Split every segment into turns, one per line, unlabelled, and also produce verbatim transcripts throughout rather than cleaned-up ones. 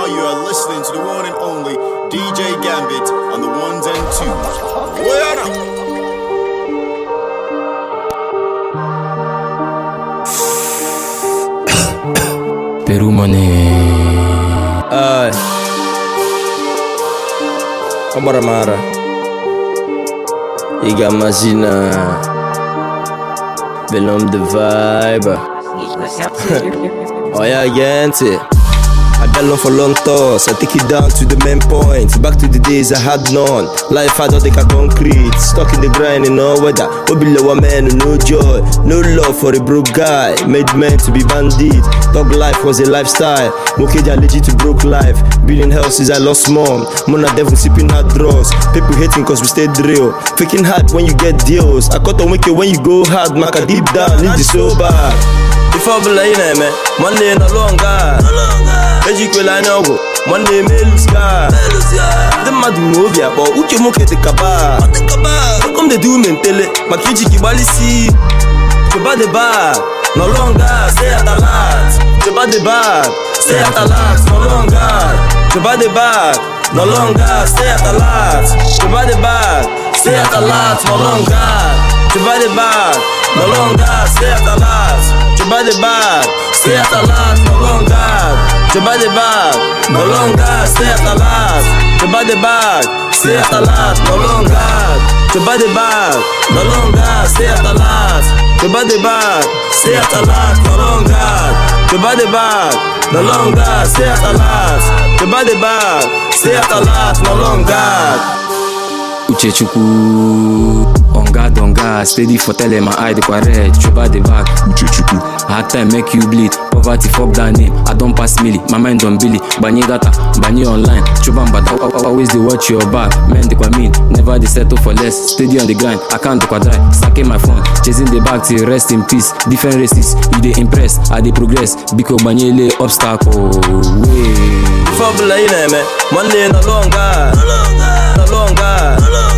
you are listening to the one and only D J Gambit on the ones and twos. Where
Peru money.
Ay. Amara Mara. Iga Mazina. Belum the vibe. Oh yeah, gente. I got long for long thoughts, I take it down to the main point. Back to the days I had none. Life I don't think I concrete. Stuck in the grind in no weather. No below a man, no joy. No love for a broke guy. Made men to be bandit. Dog life was a lifestyle. Mokeja legit to broke life. Building houses I lost mom. Mona devil sipping hard draws. People hating cause we stay drill. Faking hard when you get deals. I cut on wicked when you go hard. Maka deep down, need the so bad. If I be like that, man, one day no longer. Ejikwela nyogo, one day me lose God. The madu movia, but uche moke te kaba. Come they do mentele, makiji kibali si. Choba de bar, no longer. Stay at the lot. Choba de bar, stay at the lot. No longer. Choba de bar, no longer. Stay at the lot. Choba de bar, stay at the lot. No longer. Choba de bar, no longer. Stay at the lot. Choba de bar, stay at the lot. No longer. Choba de bar, no longer. Stay at the lot. Choba de bar, stay at the lot. No longer. Choba de bar, no longer. Stay at the lot. Choba de bar, stay at the lot. No longer. Choba de bar, no longer. Stay at the lot. Choba de bar, stay at the lot. No longer.
Uchechuku, on guard, on guard, steady for telling my eye the red. Choba the back, Uchechuku. Hard time make you bleed. Poverty fuck that name. I don't pass milli, my mind on Billy. Bani data, bani online. Choba but always they watch your back. Men they kwa mean, never they settle for less. Steady on the grind, I can't do die. Stacking my phone, chasing the back till rest in peace. Different races, you they impress, I they progress. Because bani lay obstacle. Way.
Fabula ina me, one day no longer, no longer, no longer.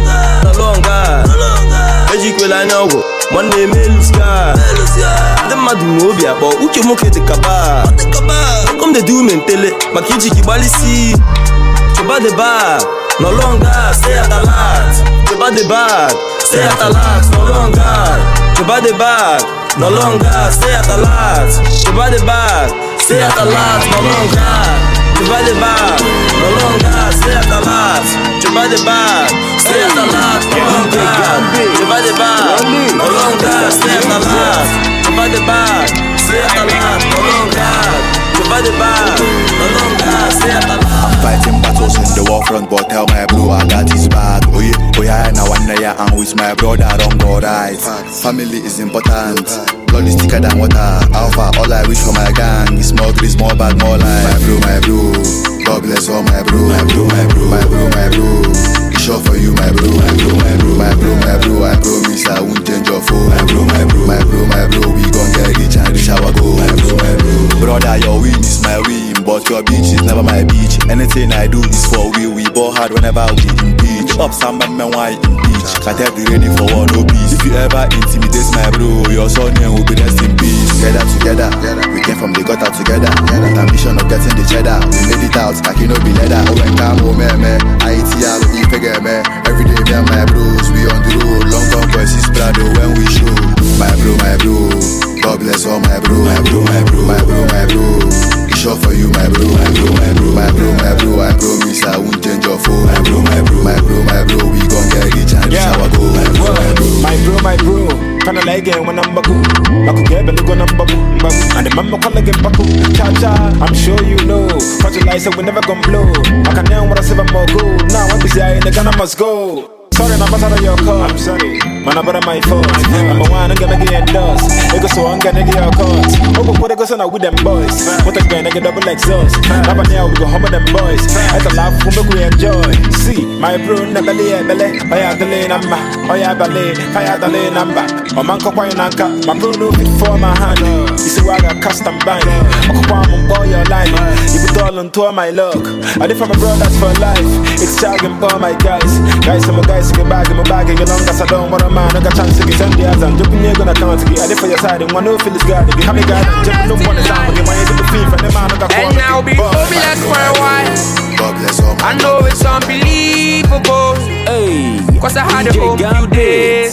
No longer, Ejikwela nyogo, one day me lose God. The madu movia, but uche moke te kaba. Come they do mentele, makiji kibali si. Choba de bar, no longer. Stay at the lot. Choba de bar, stay at the lot. No longer. Choba de bar, no longer. Stay at the lot. Choba de bar, stay at the lot. No longer. Choba de bar, no longer. Stay at the lot. Choba de bar, stay at the lot. No longer. Choba de bar, no longer. Stay at the lot. Choba de bar, stay at the lot. No longer. Choba de bar, no longer. Stay at the lot.
I'm fighting battles in the war front, but tell my bro I got his back. Oh yeah, oh yeah, now one day I'm with my brother, don't go right. Family is important. Blood is thicker than water. Alpha, all I wish for my gang is more grace, more bad, more life. My bro, my bro, God bless all my bro, my bro, my bro, my bro, my bro. It's sure for you, my bro, my bro, my bro, my bro, my bro. I promise I won't change your phone. My bro, my bro, my bro, my bro. We gon' get rich and reach our goal. My bro, my bro. Brother, your win is my win, but your beach is never my beach. Anything I do is for we. We ball hard whenever we in beach. Up some man, man, why in beach? Can't have be ready for war, no peace. If you ever intimidate my bro, your son here will be rest in peace. Together, together, we came from the gutter together. That ambition of getting the cheddar. We made it out, I cannot be leather. Oh, and come home, man, man. I T L, we figure, man. Every day, me and my bros, we on the road. Long time boys is proud when we show. My bro, my bro, God bless all my bro, my bro, my bro, my bro, my bro. It's sure for you, my bro, my bro, my bro, my bro, my bro. I promise I won't change your phone. My bro, my bro, my bro, my bro. We gon' get rich and reach our goal. My bro, my bro,
my bro, my bro. Kinda like it when I'm baku. I could get belly when I'm baku. And the mama call again baku. Cha cha, I'm sure you know. Watch your lights, so we never gon' blow. I can now what I say I'm more good. Now I'm busy, I in the Ghana must go. Sorry, I'm out of your call. I'm sorry, man, I'm out of my fault. I'm a one, I'm gonna get endorsed. It goes so I'm gonna get your cards. Oh, but what it goes on with them boys? What a gonna get double exhaust. Now, now we go home with them boys. It's a laugh, we enjoy. See, my bro, never lay, belly. I have the lane, I'm back. I have the lane, I have the lane, I'm back. Oh, man, come on, Anka. My bro, no fit for my hand. You see, I got custom bind. I come on, boy, your line. You put all on tour, my luck. I did for my brothers for life. It's charging for my guys. Guys, I'm a guy. Get back in my bag, you long as I don't want a man. I got chance to get ten days and jumping you're gonna count to get. I did for your side and one no feel is God. If you have me, God, and jumping up on the time, you might get the feel from the man. And now be black for a while.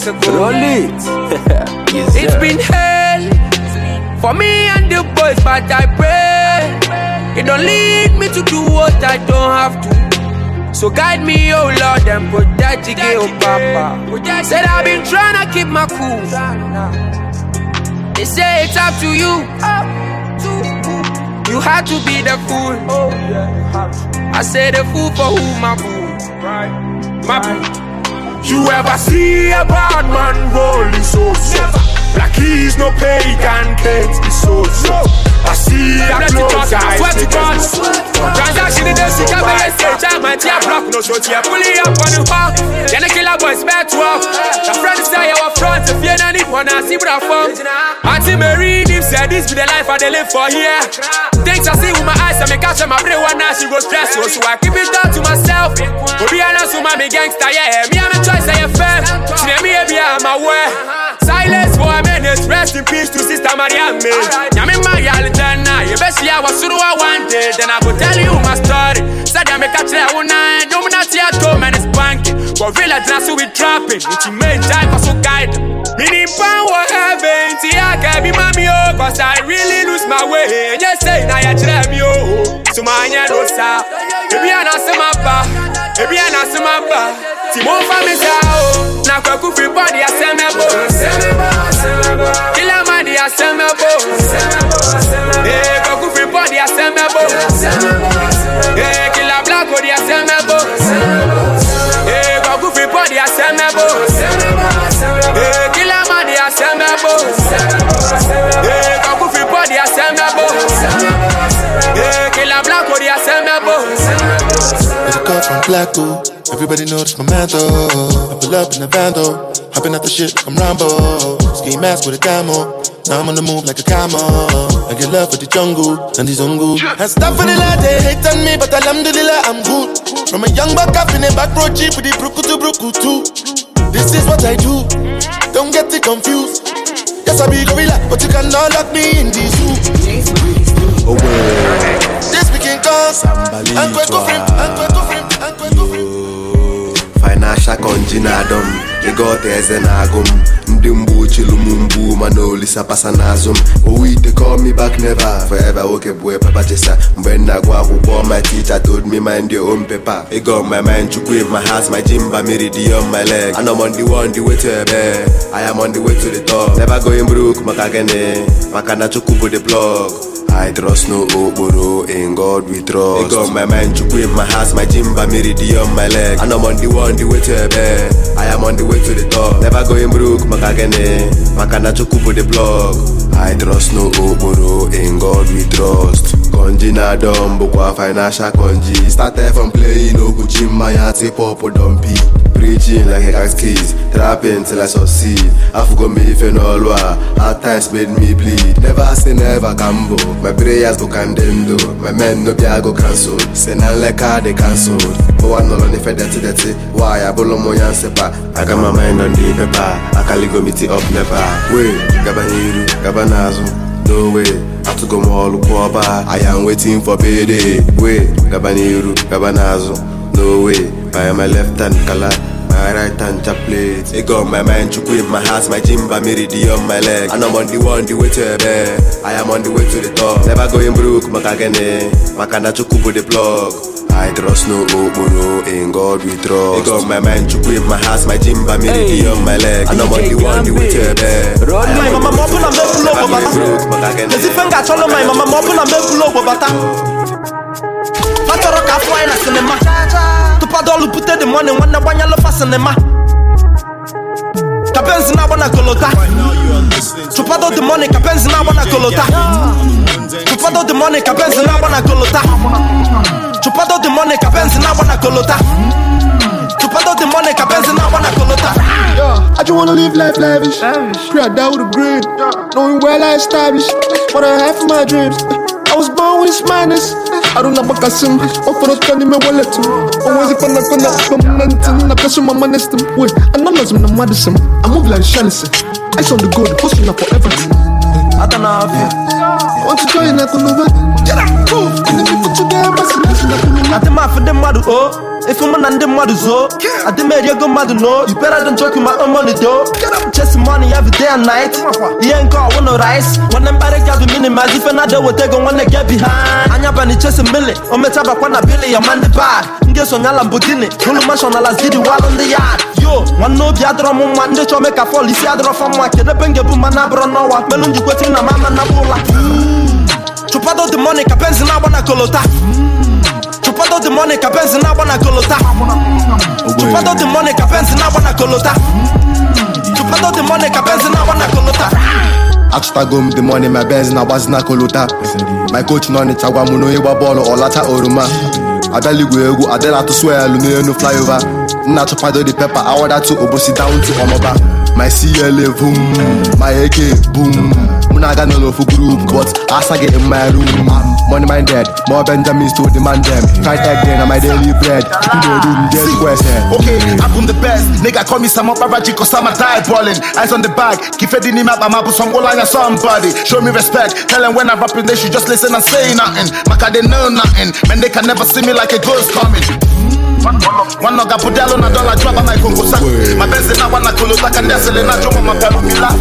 ago.
Roll it. Yes,
It's
sir.
been hell for me and the boys, but I pray it don't lead me to do what I don't have to. So guide me, oh Lord, and protect the girl, Papa. Said I've been trying to keep my cool. They say it's up to you. You had to be the fool. I say the fool for who, my fool. My fool.
You ever see a bad man rolling so so? Like he's no pagan, can't be so so. I see a close guy.
Swear to God. Transaction in the city, I better say, child, my tear block, no so tear. Pulling up on the bar. Then the killer boys back twelve. The friends say our front, if you don't need one, I see what I found. Auntie Mary, him said this be the life I they live for here. Things I see with my eyes, I make catch my brain one now, she go stress. So I keep it down to myself. But be honest with my gangster, yeah. Me, I'm a choice, I am fair. She name me, baby, I'm aware. Silence for a minute, rest in peace to Sister Maria May. Yami Maria Litana, you best see I was sure I wanted. Then I will tell you my story. Said I make a chair one night, no man at home and it's banking. But village now so we dropping. It's your main time for so guide. Meaning power heaven, see I can be mommy, oh, cause I really lose my way. And you say, now you tell me, oh, so my yellow star. Maybe I not see my bar, maybe I not see my bar. Timon family sao, na kwa kufi body asemebo. Kila mandi asemebo. Eh, kwa kufi body asemebo. Eh, kila black body asemebo. Eh, kwa kufi body asemebo. Eh, kila mandi asemebo. Eh, kwa kufi body asemebo. Eh, kila black body asemebo.
It's a call from Blacko. Everybody knows my man though. I pull up in the van though. Hopping out the shit like I'm Rambo. Ski mask with a camo. Now I'm on the move like a camo. I get love for the jungle and the zungu. And stuff for the lad, they hate on me, but alhamdulillah I'm good. From a young buck up in the back road jeep with the bruku to bruku too. This is what I do. Don't get it confused. Yes, I be gorilla, but you cannot lock me in the zoo.
Oh, well.
This weekend comes. I'm going to frame, I'm going to frame, I'm going to frame.
Financial conjinadom, they got as an agum. Ndimbu chilumumbu, manoli sapasanazum. Oh, they call me back never. Forever, okay, boy, Papa Jessa. When I go out, my teacher told me mind your own paper. It got my mind to quit my house, my gym, my meridian, my leg. And I'm on the one, the way to a bear. I am on the way to the top. Never going broke, Makagene. Makana chukubu the plug. I trust no Oboro, in God we trust. It got my mind to quit my house, my gym, my meridian, my leg. And I'm on the one, the way to a bear. I am on the way to the top. Never going broke, Makagene. Makana chukubu the plug. I trust no Oboro, in God we trust. Konji na dumb, bukwa financial konji. Started from playing Oguchi, my heart, say popo dumpy. Preaching like a cat's keys, trapping till I succeed. I forgot me if you know law. Hard times made me bleed. Never say never gamble. My prayers go candendo. My men no be I go cancel. Say na like how they cancelled. But one no on the fed dirty dirty. Why I bolo mo yan sepa. I got my mind on the paper. I can't go meet it up never. Wait, Gabaniru, Gabanazo. No way, I have to go more look over. I am waiting for payday. Wait, Gabaniru, Gabanazo. No way, I am my left hand color. My right hand chap plate. It got my mind to quit my house, my gym, my meridian, my leg. And I'm on the one, the way to a bear. I am on the way to the top. Never going broke, Makagene. Makana chukubu the plug. I trust no Oboro, in God we trust. It got my mind to quit my house, my gym, my meridian, my leg. And I'm on the one, the way to a bear.
My mama mopping and make pull over bata. As if I got all of my mama mopping and make pull over bata. Fatoro ka fly na cinema. Tupadolu put the money when the one yellow for cinema. Kapenzi na wana kolota. Tupado the money, kapenzi na wana kolota. Tupado the money, kapenzi na wana kolota. Tupado the money, kapenzi na wana kolota. Tupado the money, kapenzi na wana kolota.
I just wanna live life lavish. Pray I die with a grin. Knowing well I established what I have for my dreams. I was born with this madness. I don't know what I sim. Or for the candy me wallet too. Always if I'm not gonna come nothing. I pass my money stem. Wait, I'm not losing the medicine. I move like Chalice. Ice on the gold, hustling up forever. I don't know how I feel. I want to join that on the way. Get up, move. And then we put you there, but I'm not
I think my for them mad oh. If I'm an mother zo, I did make you go mad no. You better than joke with my own money though. Get up chasing money every day and night. You ain't got one no rice. When them better get the minimize, if another will take on when they get behind. And you're bunny chasing milli. On me taba kwana billy, your man the bad. Guess on your Lamborghini. Full mansion, I'll see the wall on the yard. Yo, one no biadro mon one day to make a fall. If you are from my kid, the benga boom and abro no one. Melon you quitting a mama nabula. Chupado the money, capenzi na wana kolota. Chupado the money, capenzi na wana kolota. Chupado the money, capenzi na wana kolota. Chupado the money, capenzi na wana kolota.
Akstagum the money, my Benz na wazna kolota. My coach non it agwa muno ewa bolo or lata oruma. Adali gwegu adela to swear lume no fly over. Na chupado the pepper I order to obosi down to omoba. My C L A boom, my A K boom. Muna got no love for group, but as I get in my room, money minded, more Benjamins to demand them. Fried egg then on my daily bread. You know doom just question.
Okay, I'm the best. Nigga call me some Babaji cause I'm a die balling. Eyes on the bag, keep it in the map, I'm up with some go line somebody. Show me respect, tell them when I'm rapping they should just listen and say nothing. Maka they know nothing, man they can never see me like a ghost coming. One no gapudelo na dollar drop on my concosa. My best in a one kolota can dance in a drum on my pelumila.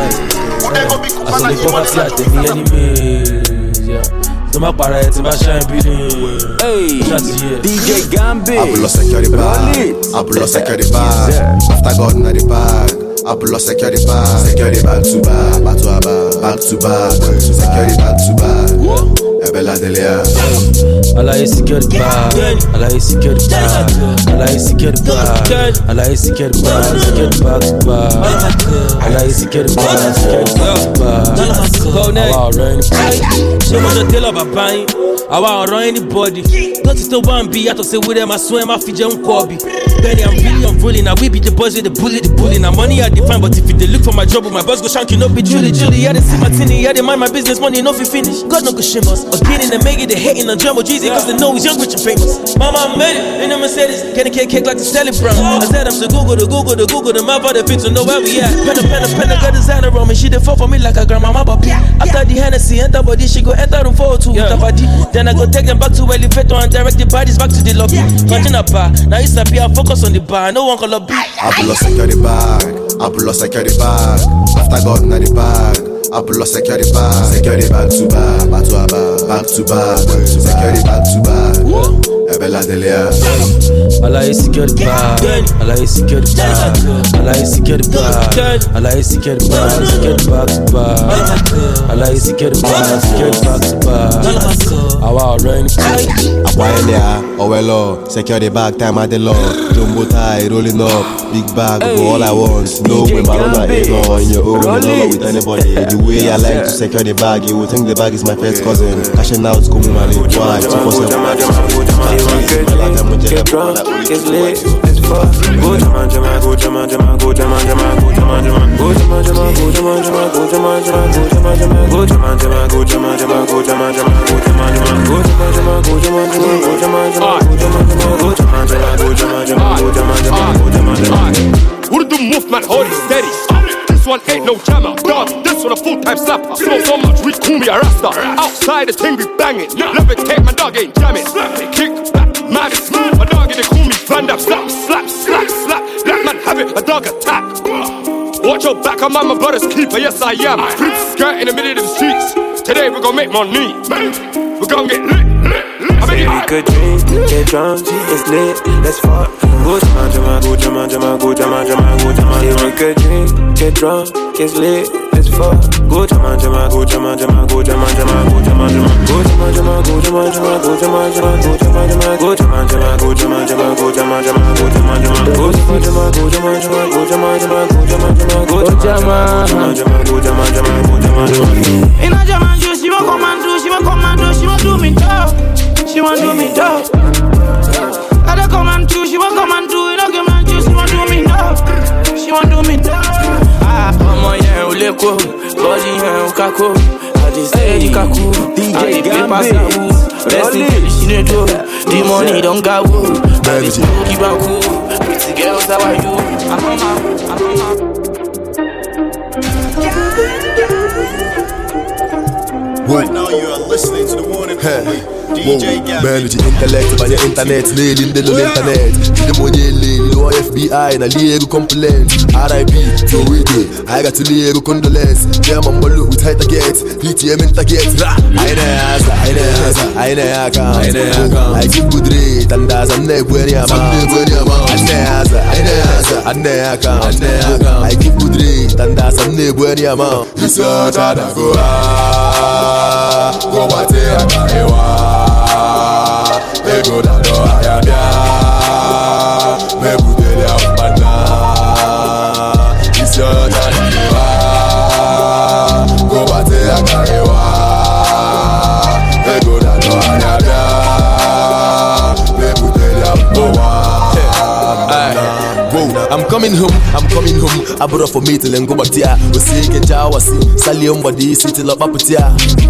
As they come back here, they be enemies. Yeah. So my parents, my shine building.
Hey, D J Gambit.
I pull up security bag. I pull up security bag. After God in the bag. I pull up security bag. Security bag to bag. Back to bag. Back to bag. Security bag to bag. Bella Delia.
I like security bag. I like security bag. I like security bag. I like security bag. Security bag to bag. I like security bag. Security bag to bag. Go next. I want to run anybody. She want to tell her about buying. I want to run anybody. Don't you still want to be? I to say with them I swear my feet don't copy. Benny I'm really unrolling. I will be the boys with the bully, the bully. Now money I define, but if you they look for my job, my boss go shank you no be truly, truly. Yeah they see my tinny, yeah they mind my business, money no fi finish. God no go shame us. Again in the make it, they hating on Jumbo Jeezy cause they know he's young, rich and famous. Mama I made it, in the Mercedes, can a cake cake like the Stelly Brown. I said I'm the Google, the Google, the Google, the map of the fit to know where we at. Pen a pen a pen a got designer on me, she dey fall for me like a grandma papi. After the Hennessy, enter body, she go enter room four oh two with her body. Then I go take them back to elevator and direct the bodies back to the lobby. Continue a bar, now it's a be I focus on the bar, no one call up.
I pull up security bag. I pull up security bag. After God in the bag. I pull up security bag. Security bag to bag. Back to bag. Back to bag. Security bag to bag. Bella Delia.
I like security bag. I like security bag. I like security bag. I like security bag. Security bag to bag. I like security bag. Security bag to bag. I want to run anybody.
I want there. Oh well, security bag time at the law. Jumbo tie rolling up. Big bag for all I want. No way, but I'm not on your own. Not with anybody. The way I like to secure the bag, you would think the bag is my first cousin. Cashing out, coming my little wife. two four seven.
Get drunk, get lit, it's fuck. Go jama jama, go jama jama, go jama jama, go jama jama, go jama jama, go jama jama, go jama jama, go jama jama, go jama jama, go jama jama, go jama jama, go jama jama, go jama jama, go jama jama, go jama jama, go jama jama, go jama jama, go jama jama, go jama jama, go jama jama.
Urdu movement, hold it steady. This one ain't no jammer, dog. This one a full-time slapper. Smoke so much, we call me a rasta. Outside the thing we banging. Levitate, my dog ain't jamming. Kick back, man is smooth. My dog they call me Van Damme. Slap, slap, slap, slap. Black man have it, a dog attack. Watch your back, I'm my brother's keeper. Yes I am. Flip skirt in the middle of the streets. Today we gon' make money. We gon' get lit, lit, lit. I mean,
we could drink, get drunk, it's lit, let's fuck. Go jama jama, go jama jama, go jama jama, go jama jama. We could drink, get drunk, it's lit, let's fuck. Go jama jama, go jama jama, go jama jama, go jama jama. Go jama jama, go jama jama, go jama jama, go jama jama. Go jama jama, go jama jama, go jama jama, go jama jama. Go jama jama, go jama jama, go jama jama, go jama jama. Go jama jama, go jama jama, go jama jama.
In a jama juice, she won't come and do, she won't come and do, she won't do me tough. She won't do me tough. I don't come and do, she won't come and do, you don't come and do, she won't do me tough. She won't do me tough.
Ah, mama yeah, uleko, body yeah, ukako. I just say the kaku, D J Gambit. Rest in peace, she didn't do. The money don't go. Baby, keep on cool. Pretty girls, how are you? I come out, I come out.
Right now you are listening to the one and only D J Gambit.
Man with the intellect by the internet, nailing the internet. The money lane, no F B I, na legal complaint. R I P, no way, I got to legal condolence. Them on Malu with high targets, P T M in targets. I know, I know, I know, I can, I know, I give good rate, and as I'm never where I'm at. I know, I know, I know, I can, I give good rate, and as I'm never where I'm at. It's a tada go ah, go what they are. Ego da do ayabia, me budele ambana. Isyo taniwa, go bate akarewa. Ego da do ayabia, me budele ambana. I'm coming home, I'm coming home. I brought for me till and go back there. We see get jawasi, sali on body, city up up there.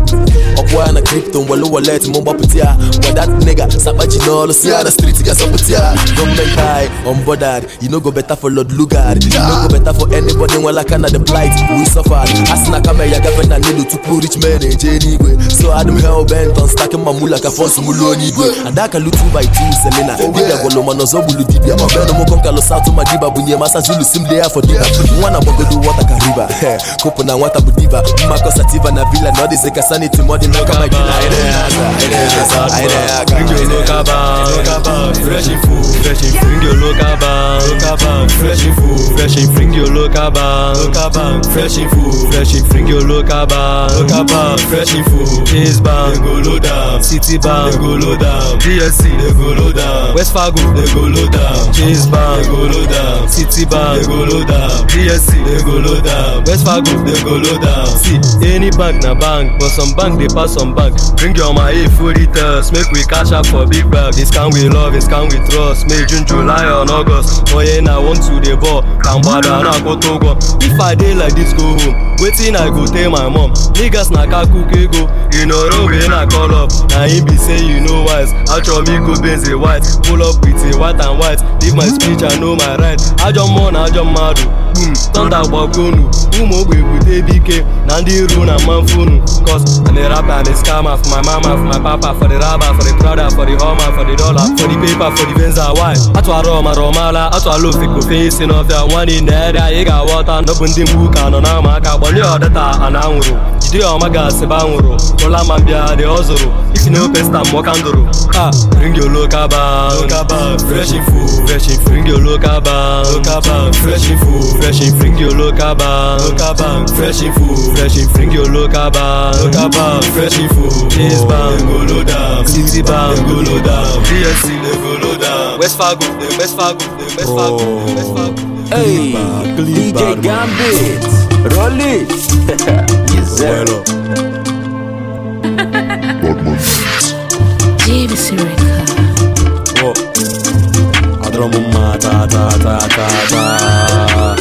Okwa na crypto, walo wallet, mumba putia. But that nigga, sabaji no, lo see the street, get up putia. Government high, unbothered. You know go better for Lord Lugard. You know go better for anybody when I can the blight. We suffered. Asina kame ya gavana nilu to poor rich men in anyway. So I do hell bent on stacking my mula ka force muloni go. And that can look two by two semina. Diga golo manozo bulu dibia. My beno mo konka lo south to my diba bunye masa zulu sim there for diba. Mwana bongo do water kariba. Kopo na wata budiba. Mako sativa na villa no this ka sanity modi na kama kila ene asa ene asa ene aka. Bring your local bar, fresh and food, fresh and bring your local bar, local bar, fresh and food, fresh and bring your local bar, local bar, fresh and food, fresh and bring your local bar, local bar, fresh and food. Chase bar, they go low down, City bar, they go low down, D S C, they go low down, West Fargo, they go low down, Chase bar, they go low down, City bar, they go low down, D S C, they go low down, West Fargo, they go low down. See, any bank na bank, but some bank they pass some bank. Bring your money for returns, make we cash up for big bag. This can we love, this can we trust. May June, July or August. Oh yeah, I want to the ball. Can bother na go to go. If I dey like this, go home. Waiting I go tell my mom. Niggas na kaku go. You know road when I call up. Now him be say you know wise. I try me go Benz a white. Pull up with a white and white. Leave my speech, I know my right. I jump on, I jump mad. Boom, thunder bagonu. Umo we with A B K. Nandi run and man phone. Cause I'm the rapper and the scammer. For my mama, for my papa, for the rabba, for the brother, for the homer, for the dollar, for the paper, for the Venza wine. Atwa Roma, Romala, Atwa Luffy, go facing off the one in there. I got water, no bundim book, and on our mark, but you're the ta and Anguro. You do my gas, Sebanguro, Ola Mambia, the Ozoro. If you know best, I'm Wakandoro. Ah, bring your local bar, local bar, fresh and food, fresh and bring your local bar, local bar, fresh and food, fresh and bring your local bar, local bar, fresh and food, fresh and bring your local bar, local bar, fresh and food, Chase bar, go low down, City bar, go low down, D S C, they go low down, West Fargo, West Fargo, West Fargo, West Fargo.
Hey, D J Gambit, roll it. Yes, sir.
J V C record.
Oh, Adromuma ta ta ta ta ta.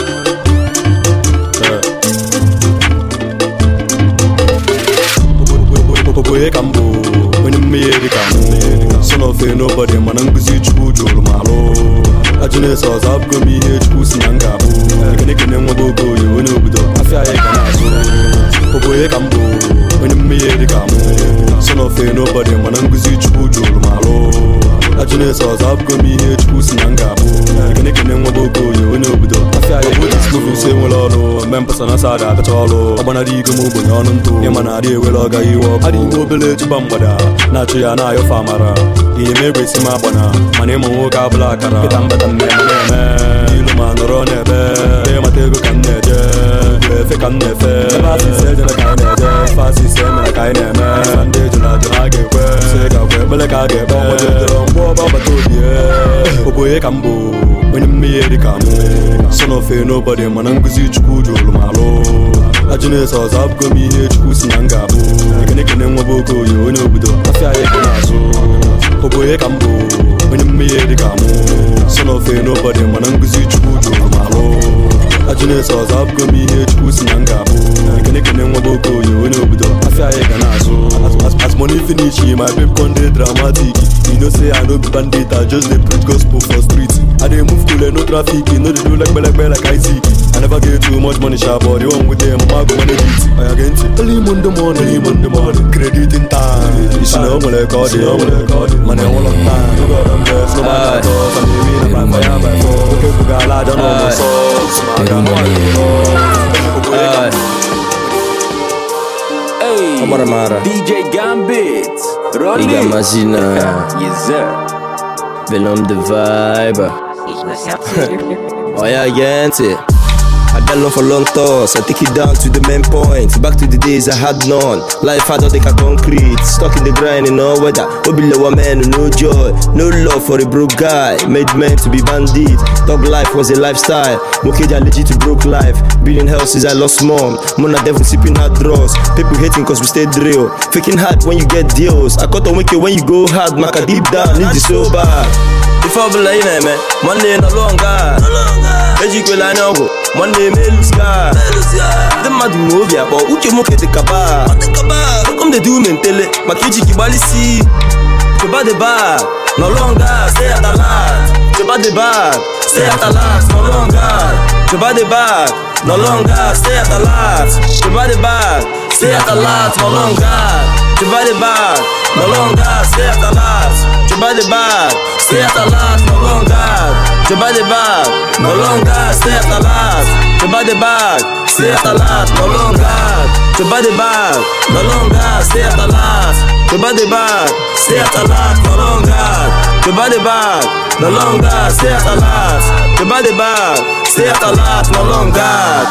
Boye kambo, when you made it kambo. Son of a nobody, mananguzi chubu juru malo. Ajune saws up go me here chubu sinangabu. Can you go you know budo? I feel like I'm Boye kambo, when you made it kambo. Son of a nobody, mananguzi chubu juru malo. Ajune saws up go me here chubu sinangabu. Can you go you know budo? I feel like this movie say well, members on a side at all. I'm gonna dig a move on to Yamanadi will log you up. I didn't go village Bambada, Natria na yo famara. He may be Simabana, my name on Woka Blackara, Tambatan Name, Iluman Ronebe, Matego Canede, Fekan Nefe, Fassi said in a kind of Fassi said in a kind of man, Sunday to not drag it, Sega, Belaka, Boba, Oboye Cambo, when you made the Camo, son of a nobody, Mananguzi Chukuju Malo. Ajune saws up go me here chubu sinangabu. Can you go you know budo? I feel like I'm Oboye kambo, when you made the camo. Son of a nobody, mananguzi chubu juru malo. Ajune saws up go me here chubu sinangabu. Can you go you know budo? I feel like I'm As money finish, my babe conde dramatic.
You know say I no be bandit, I just dey preach gospel for street. I dey move cool and no traffic, you know they do like like like I see. I never get too much money, sharp, but the one with them, I go manage it. I again see early Monday morning, early Monday morning, credit in time. It's no more like all the, money all on time. You got them best, no matter what. I'm living a bad fire by four. Okay, we got a lot of normal sauce. I got money.
Hey, Amara Mara.
D J Gambit, Rolly.
Iga Mazina.
Yes sir.
Venom the vibe. Oh yeah, again, see. I got love for long thoughts, I take it down to the main point. Back to the days I had none. Life had all the concrete, stuck in the grind in all weather. No below a man, no joy, no love for a broke guy. Made men to be bandit. Dog life was a lifestyle. Mokeja legit to broke life. Building houses I lost mom. Mona devil sipping hard draws. People hating cause we stayed real. Faking hard when you get deals. I cut on wicked when you go hard. Maka deep down, need the so bad. Before I believe in man, Monday no longer. Ejikwe la nyogo, Monday me lose guard. The mad movie, but uche moke de kaba. Come they do mentele, makiji kibali si. Choba de bag, no longer. Stay at the last. Choba de bag, stay at the last. No longer. Choba de bag, no longer. Stay at the last. Choba de bag, stay at the last. No longer. Choba de bag, no longer. Stay at the last. Choba de bag, stay at the last. No longer. Choba de bag, no longer. Stay at the last. Choba de bag, stay at the last. No longer. Choba de bag, no longer. Stay at the last. Choba de bag, stay at the last. No longer. Choba de bag, no longer. Stay at the last. Choba de bag, stay at the last. No longer.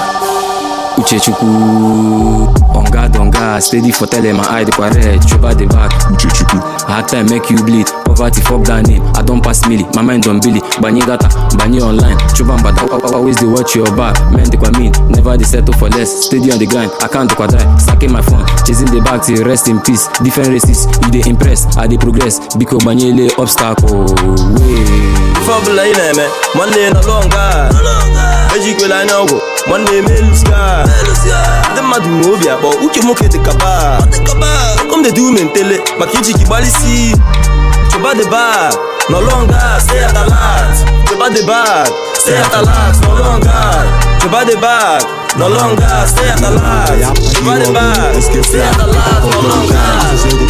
Uchechuku, on guard, on guard, steady for telling my eye the red. Choba the back, Uchechuku. Hard time make you bleed. Poverty fuck that name. I don't pass milli, my mind don't billy. Bani gata, bani online. Choba mbata, always they watch your back. Men they kwa mean, never they settle for less. Steady on the grind, I can't do die. Sacking my phone, chasing the back till rest in peace. Different races, you they impress, I they progress. Because bani lay obstacle.
Before I believe man, Monday no longer. Ejikwe la nyogo, Monday me lose guard. The mad movie, but uche moke de kaba. Come they do mentele, makiji kibali si. Choba de bag, no longer. Stay at the last. Choba de bag, stay at the last. No longer. Choba de bag, no longer. Stay at the last. Choba de bag, stay at the last. No longer.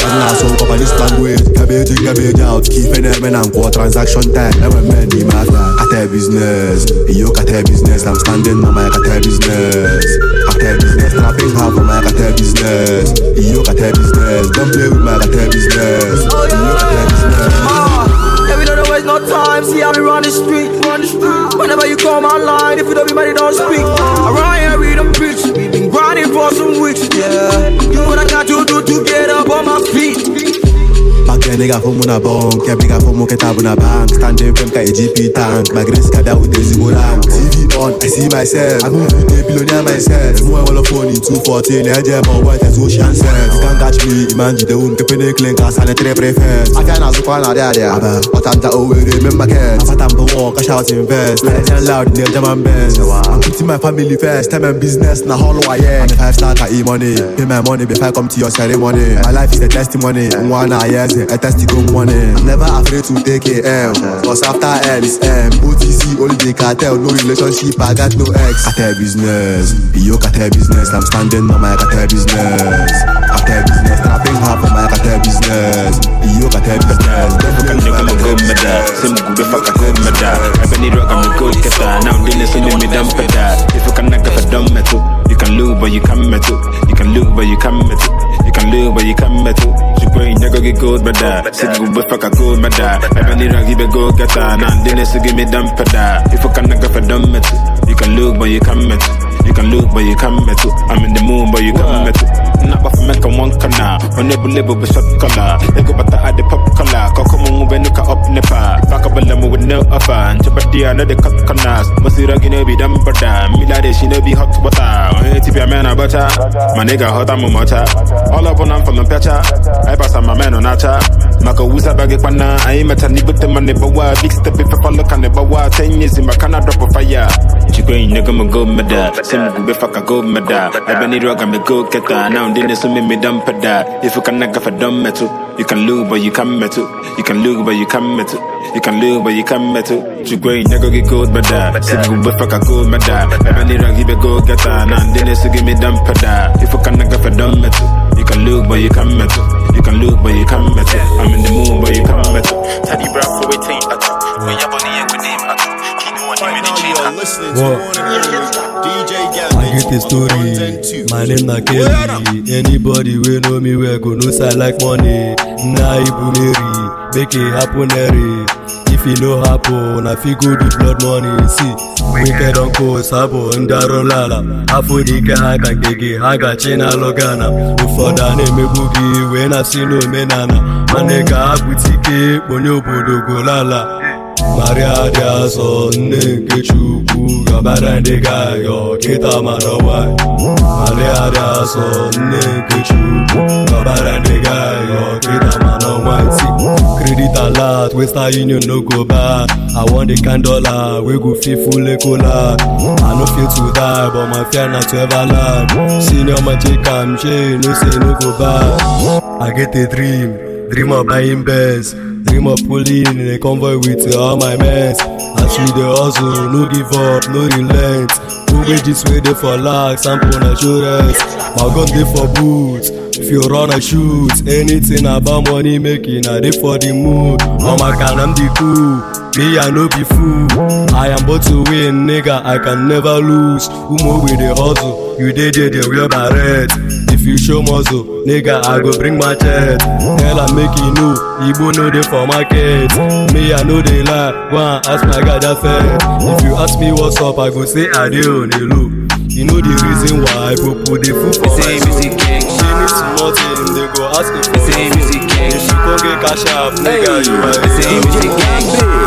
Cabbage, cabbage out, keep an M and go transaction time. Never many matter. Cat business, you cat business. I'm standing on my cat business. Cat business, trapping half of my cat business. You cat business, don't play with my cat business. You cat business.
Every day there waste no time. See how we run the street, run the street. Whenever you come online, if you don't be money, don't speak. Around here we don't preach. We been grinding for some weeks, yeah. Do what I got to do to get up on my feet.
Back then, nigga, for Muna Bonk, yeah, nigga, for Moketabuna Bank, standing from K G P tank, my grace Kada with the Zimuran. T V on, I see myself, I move with the billionaire myself. More all of phone in two fourteen, I jam on white as ocean says. You can't catch me, imagine the wound, Kepene Clinkas, and a three prefers. I can't ask one out there, but I'm the old remember cares. I'm a walk, I shout invest, let's and loud, near German Benz. I'm putting my family first, time and business, now how I am. If I start, I eat money, pay my money before I come to your ceremony. My life is a testimony, one I years. I test it good money. I'm never afraid to take a L, cause after L is M. O T C, only the cartel, no relationship, I got no ex. Cartel business, yo cartel business. I'm standing on my cartel business. Cartel business, trapping half of my cartel business. Yo cartel business.
If I can go good meda, sim good if I can go meda. I've been rock I'm a good keta, now I'm doing this in me dump that. If you can knock off a dumb metal, you can lose but you can metal. You can lose but you can metal. You can lose but you can metal. Brain, you go get good, but that. Sit good, but fuck a good, but that. I've been here, give a go get that. Now, dinner, so give me dump for that. If you can go for dumb metal, you can look, but you can metal. You can look, but you can metal. I'm in the moon, but you can metal. Not for make a one canal. When you believe with shot color, they go back to the pop color. Come on, when you cut up nepa. Back up a lemon with no offer. And Chapati, another cut canals. Masira, you know, be dumb for that. Milade, she know, be hot butter. When you tip your man a butter, my nigga hot, I'm a motor. All up on, I'm from the patcher. I pass on my man on Acha. Maka Wusa bag pana. I am a tiny bit of money, but what big step if I follow can never what ten years in my can drop a fire. Chicken, nigga, me go mada. Sim go be fuck a go mada. I been need rock, I'm a go get that. Now, then, so me dump that. If you can knock off a dumb metal, you can lose, but you can metal. You can lose, but you can metal. You can lose, but you can metal. Chicken, nigga, get good, mada. Sim go be fuck a go mada. I been need rock, you be go get that. Now, then, so give me dump that. If you can knock off a dumb metal, you can lose, but you can metal. You can look, but you can't metal. I'm in the moon, but you can't metal. Taddy Brown for waiting at when you're on the end with him at
I get the story. My name na Kelly. Anybody we know me, we go no side like money. Nah, Ibuneri, make it happen, Eri. If it no happen, I feel good with blood money. See, wicked uncle Sabo and Darolala. Afudika Haka Gigi, Haga China Logana. Before that name boogie, when I see no menana. Maneka Abutike, Bonyo Bodo Golala. Maria dia son neke chuku Gabara nega yo kita manawa. Maria dia son neke chuku Gabara nega yo kita manawa. Credit a lot, Western Union no go bad. I want the kind dollar, we go feel full cola. I no feel to die, but my fear not to ever land. Senior magic I'm shame, no say no go bad. I get a dream, dream of buying best. Dream of pulling in a convoy with all my mates. As we the hustle, no give up, no relent. No wages way there for lax, sample assurance. My gun dey for boots, if you run I shoot. Anything about money making, I dey for the mood. Oh my God, I'm the cool, me I no be fool. I am but to win, nigga, I can never lose. Umo with the hustle, you dey there, they wear barret. If you show muscle, nigga, I go bring my jet. Tell I make you know, Igbo know they for market. Me, I know they lie, go and ask my guy that fair. If you ask me what's up, I go say I dey on the low. You know the reason why I go put the food for my music gang. She needs nothing, they go ask me for the music gang. If she go get cash up, nigga, you are the same music gang.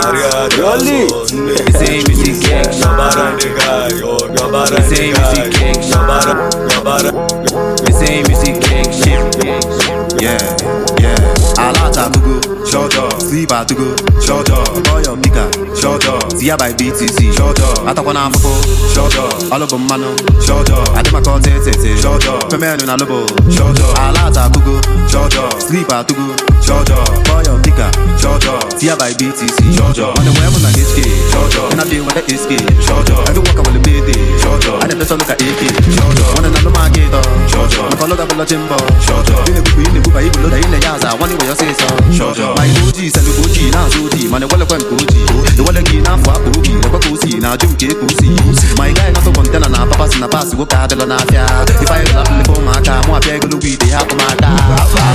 Rolly, the same music gang. Gabara nigga, yo, Gabara nigga, Gabara, Gabara.
The same music gang shit. Yeah, yeah. Alata to go, short up. Sleeper to go, short up. Boy of nigga, short up. Zia by B T C, short up. Atakwana afo, short up. All of them mano, short up. Adema kote tete, short up. Femenu na lobo, short up. Alata to go, short up. Sleeper to go, short up. Boy of nigga, short up. Zia by B T C, short up. On the web on the H K, short up. And I deal with the S K, short up. Every walk I will be there, short up. I never saw look at A K, short up. One another market, short up. I follow that bullet jimbo, short up. In the book, in the book, I even load in the yaza. One way you say so, short up. My O G, send the O G, now O G. Man, the wallet went O G. The wallet key now for O G. The wallet O G, now Jim K O C. My guy not so content and papa in the past. Go card on a fia. If I have the phone, my car, more pay go to be the half of my car.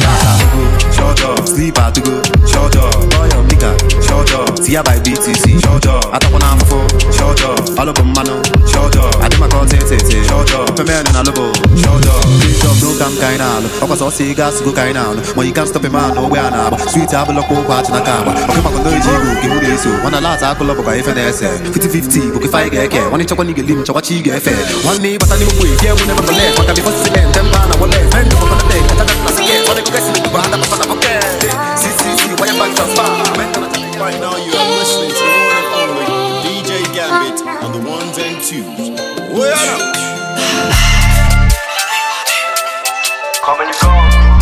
Short up, sleeper to go, short up. Boy of nigga, short up. Tia by B T C, short up. I don't wanna for, short up. All of them mano, short up. I do my content, short up. Female and a lobo, short up. This dog no come kind of. Of course, all cigarettes go kind of. When you can't stop a man, no way now. Sweet have a look over watch na kaba. Okay, my no jigo, give me this. One a lot, I call up by F N S. fifty fifty, okay, five get care. One inch of one nigga limb, chop chi get fair. One knee, but I need way. Yeah, we never left. What can be first again? Ten pound, I will let. Friend of the day, I don't know again. What I go get to bad, I'm gonna forget. See, see, see, why you back so far?
Right now, you are listening to the one and only D J Gambit on the ones and twos. Where up?
Come and you go.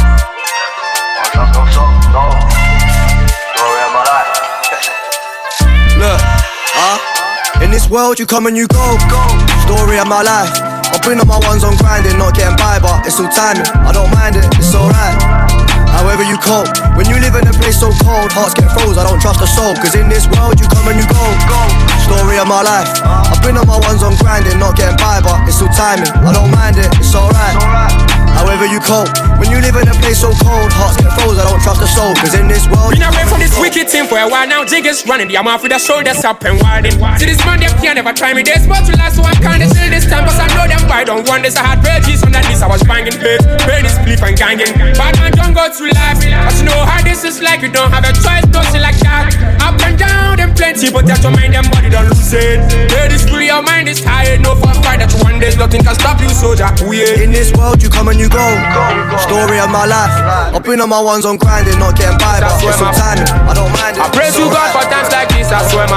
Look, uh, in this world you come and you go. Story of my life. I've been on my ones on grinding, not getting by, but it's all timing. I don't mind it, it's alright. However you cope, when you live in a place so cold, hearts get froze, I don't trust a soul. Cause in this world you come and you go. Story of my life. I've been on my ones on grinding, not getting by, but it's all timing. I don't mind it, it's alright. However you cope, when you live in a place so cold, hearts get froze, I don't trust a soul. Cause in this world
been away from this wicked team for a while now, jig is running. I'm off with the shoulders up and winding. See this man, they can't never try me. There's much to last, so I can't chill this time. Cause I know them boy don't want this. I had pages on that list, I was banging head, pain is split and ganging. Bad man don't go through life, but you know how this is like. You don't have a choice, don't see like that. Up and down, them plenty, but that's your mind, them body don't lose it. Head is free, your mind is tired. No for a fight that one day, nothing can stop you, soldier. Yeah.
In this world you come and you go. Story of my life. I've been on my ones on grinding, not getting by, but it's some timing. I don't mind it.
I pray to God for times like this, I swear my papa.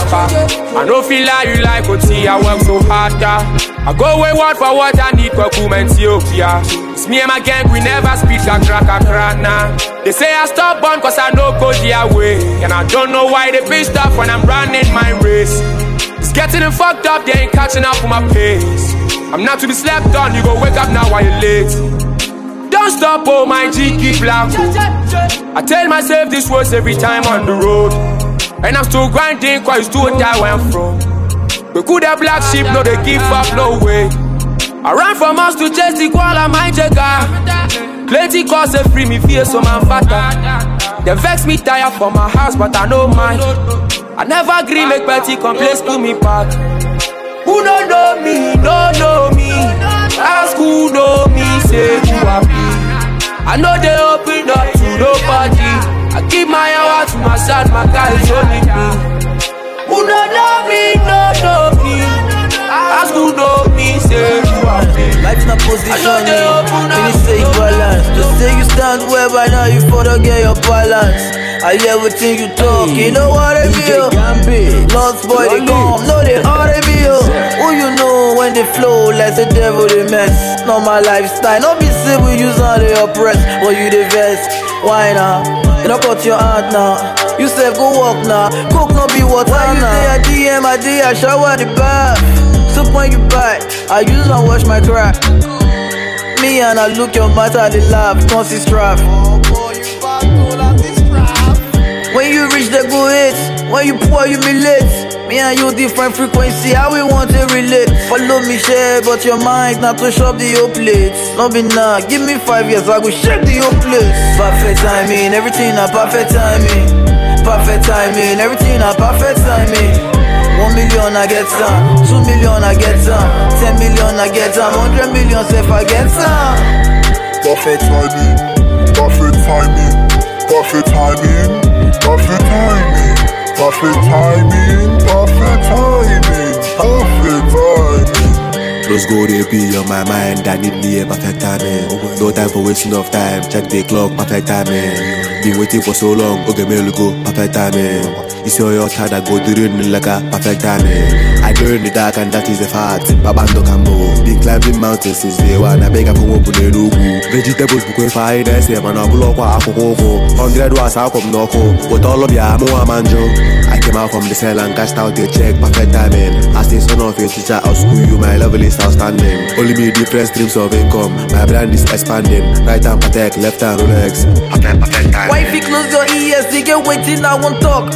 rapper. I no feel like you like O T, I work so hard, yeah. I go wayward for what I need for cool Ethiopia. It's me and my gang, we never speak a crack a crack, nah. They say I stop born cause I no go their way. And I don't know why they pissed off when I'm running my race. It's getting them fucked up, they ain't catching up with my pace. I'm not to be slept on, you go wake up now while you're late. Don't stop, oh my G, keep loud. I tell myself this words every time on the road. And I'm still grinding cause it's too that where I'm from. We could have black sheep, no they give up, no way. I ran from us to chase the koala, my jagger. Plenty cause they free me fear, so man fatter. They vex me tired for my house, but I know mine. I never agree, make petty complaints to me back. Who don't know me, don't know me. Ask who know me, say you happy. I know they open up to nobody. I keep my hour to my side, my guy is only me. Who don't know me, don't know me. Ask who know me, say you happy.
Life's not positioning, when you say balance. Just say you stand well by now, you forget your balance. I hear everything you talk, you know what I feel. Lost boy, they come, no they are a bill. Who you know when they flow, like the devil they mess. Not my lifestyle, not be civil, use how they oppress. But you the vest, why now? You don't cut your hand now. You say go walk now, cook no be water now. Why you say I D M, I D, I shower the bath. Soup when you buy, I use and wash my crack. Me and I look your matter, they laugh, constant strap. When you reach the good hits, when you pour you relate. Me and you different frequency, how we want to relate. Follow me share, but your mind not to shop the whole plates. No be nah, give me five years, I go shake the whole place. Perfect timing, everything a perfect timing. Perfect timing, everything a perfect timing. One million I get some, two million I get some, ten million I get some, hundred million if I get some.
Perfect timing, perfect timing, perfect timing, perfect timing, perfect timing, perfect timing, perfect timing.
Let's go there, be on my mind, I need me a perfect timing. No time for wasting of time, check the clock, perfect timing. Been waiting for so long, okay, me go, perfect timing. You see your child, I go to the like a perfect timing. I go in the dark and that is the fact. Babando Cambo, been climbing mountains since day one. I beg a phone open the logo. Vegetables because fine, I say, man, I block a cocoa. Hundred was out from Noko, but all of ya, Moa Manjo. I came out from the cell and cashed out the check, perfect timing. As the son of a teacher, I'll school you, my level is outstanding. Only me different streams of income. My brand is expanding. Right hand Patek, left hand Rolex. Perfect, perfect time.
Why if you close your ears, they get waiting, I won't talk.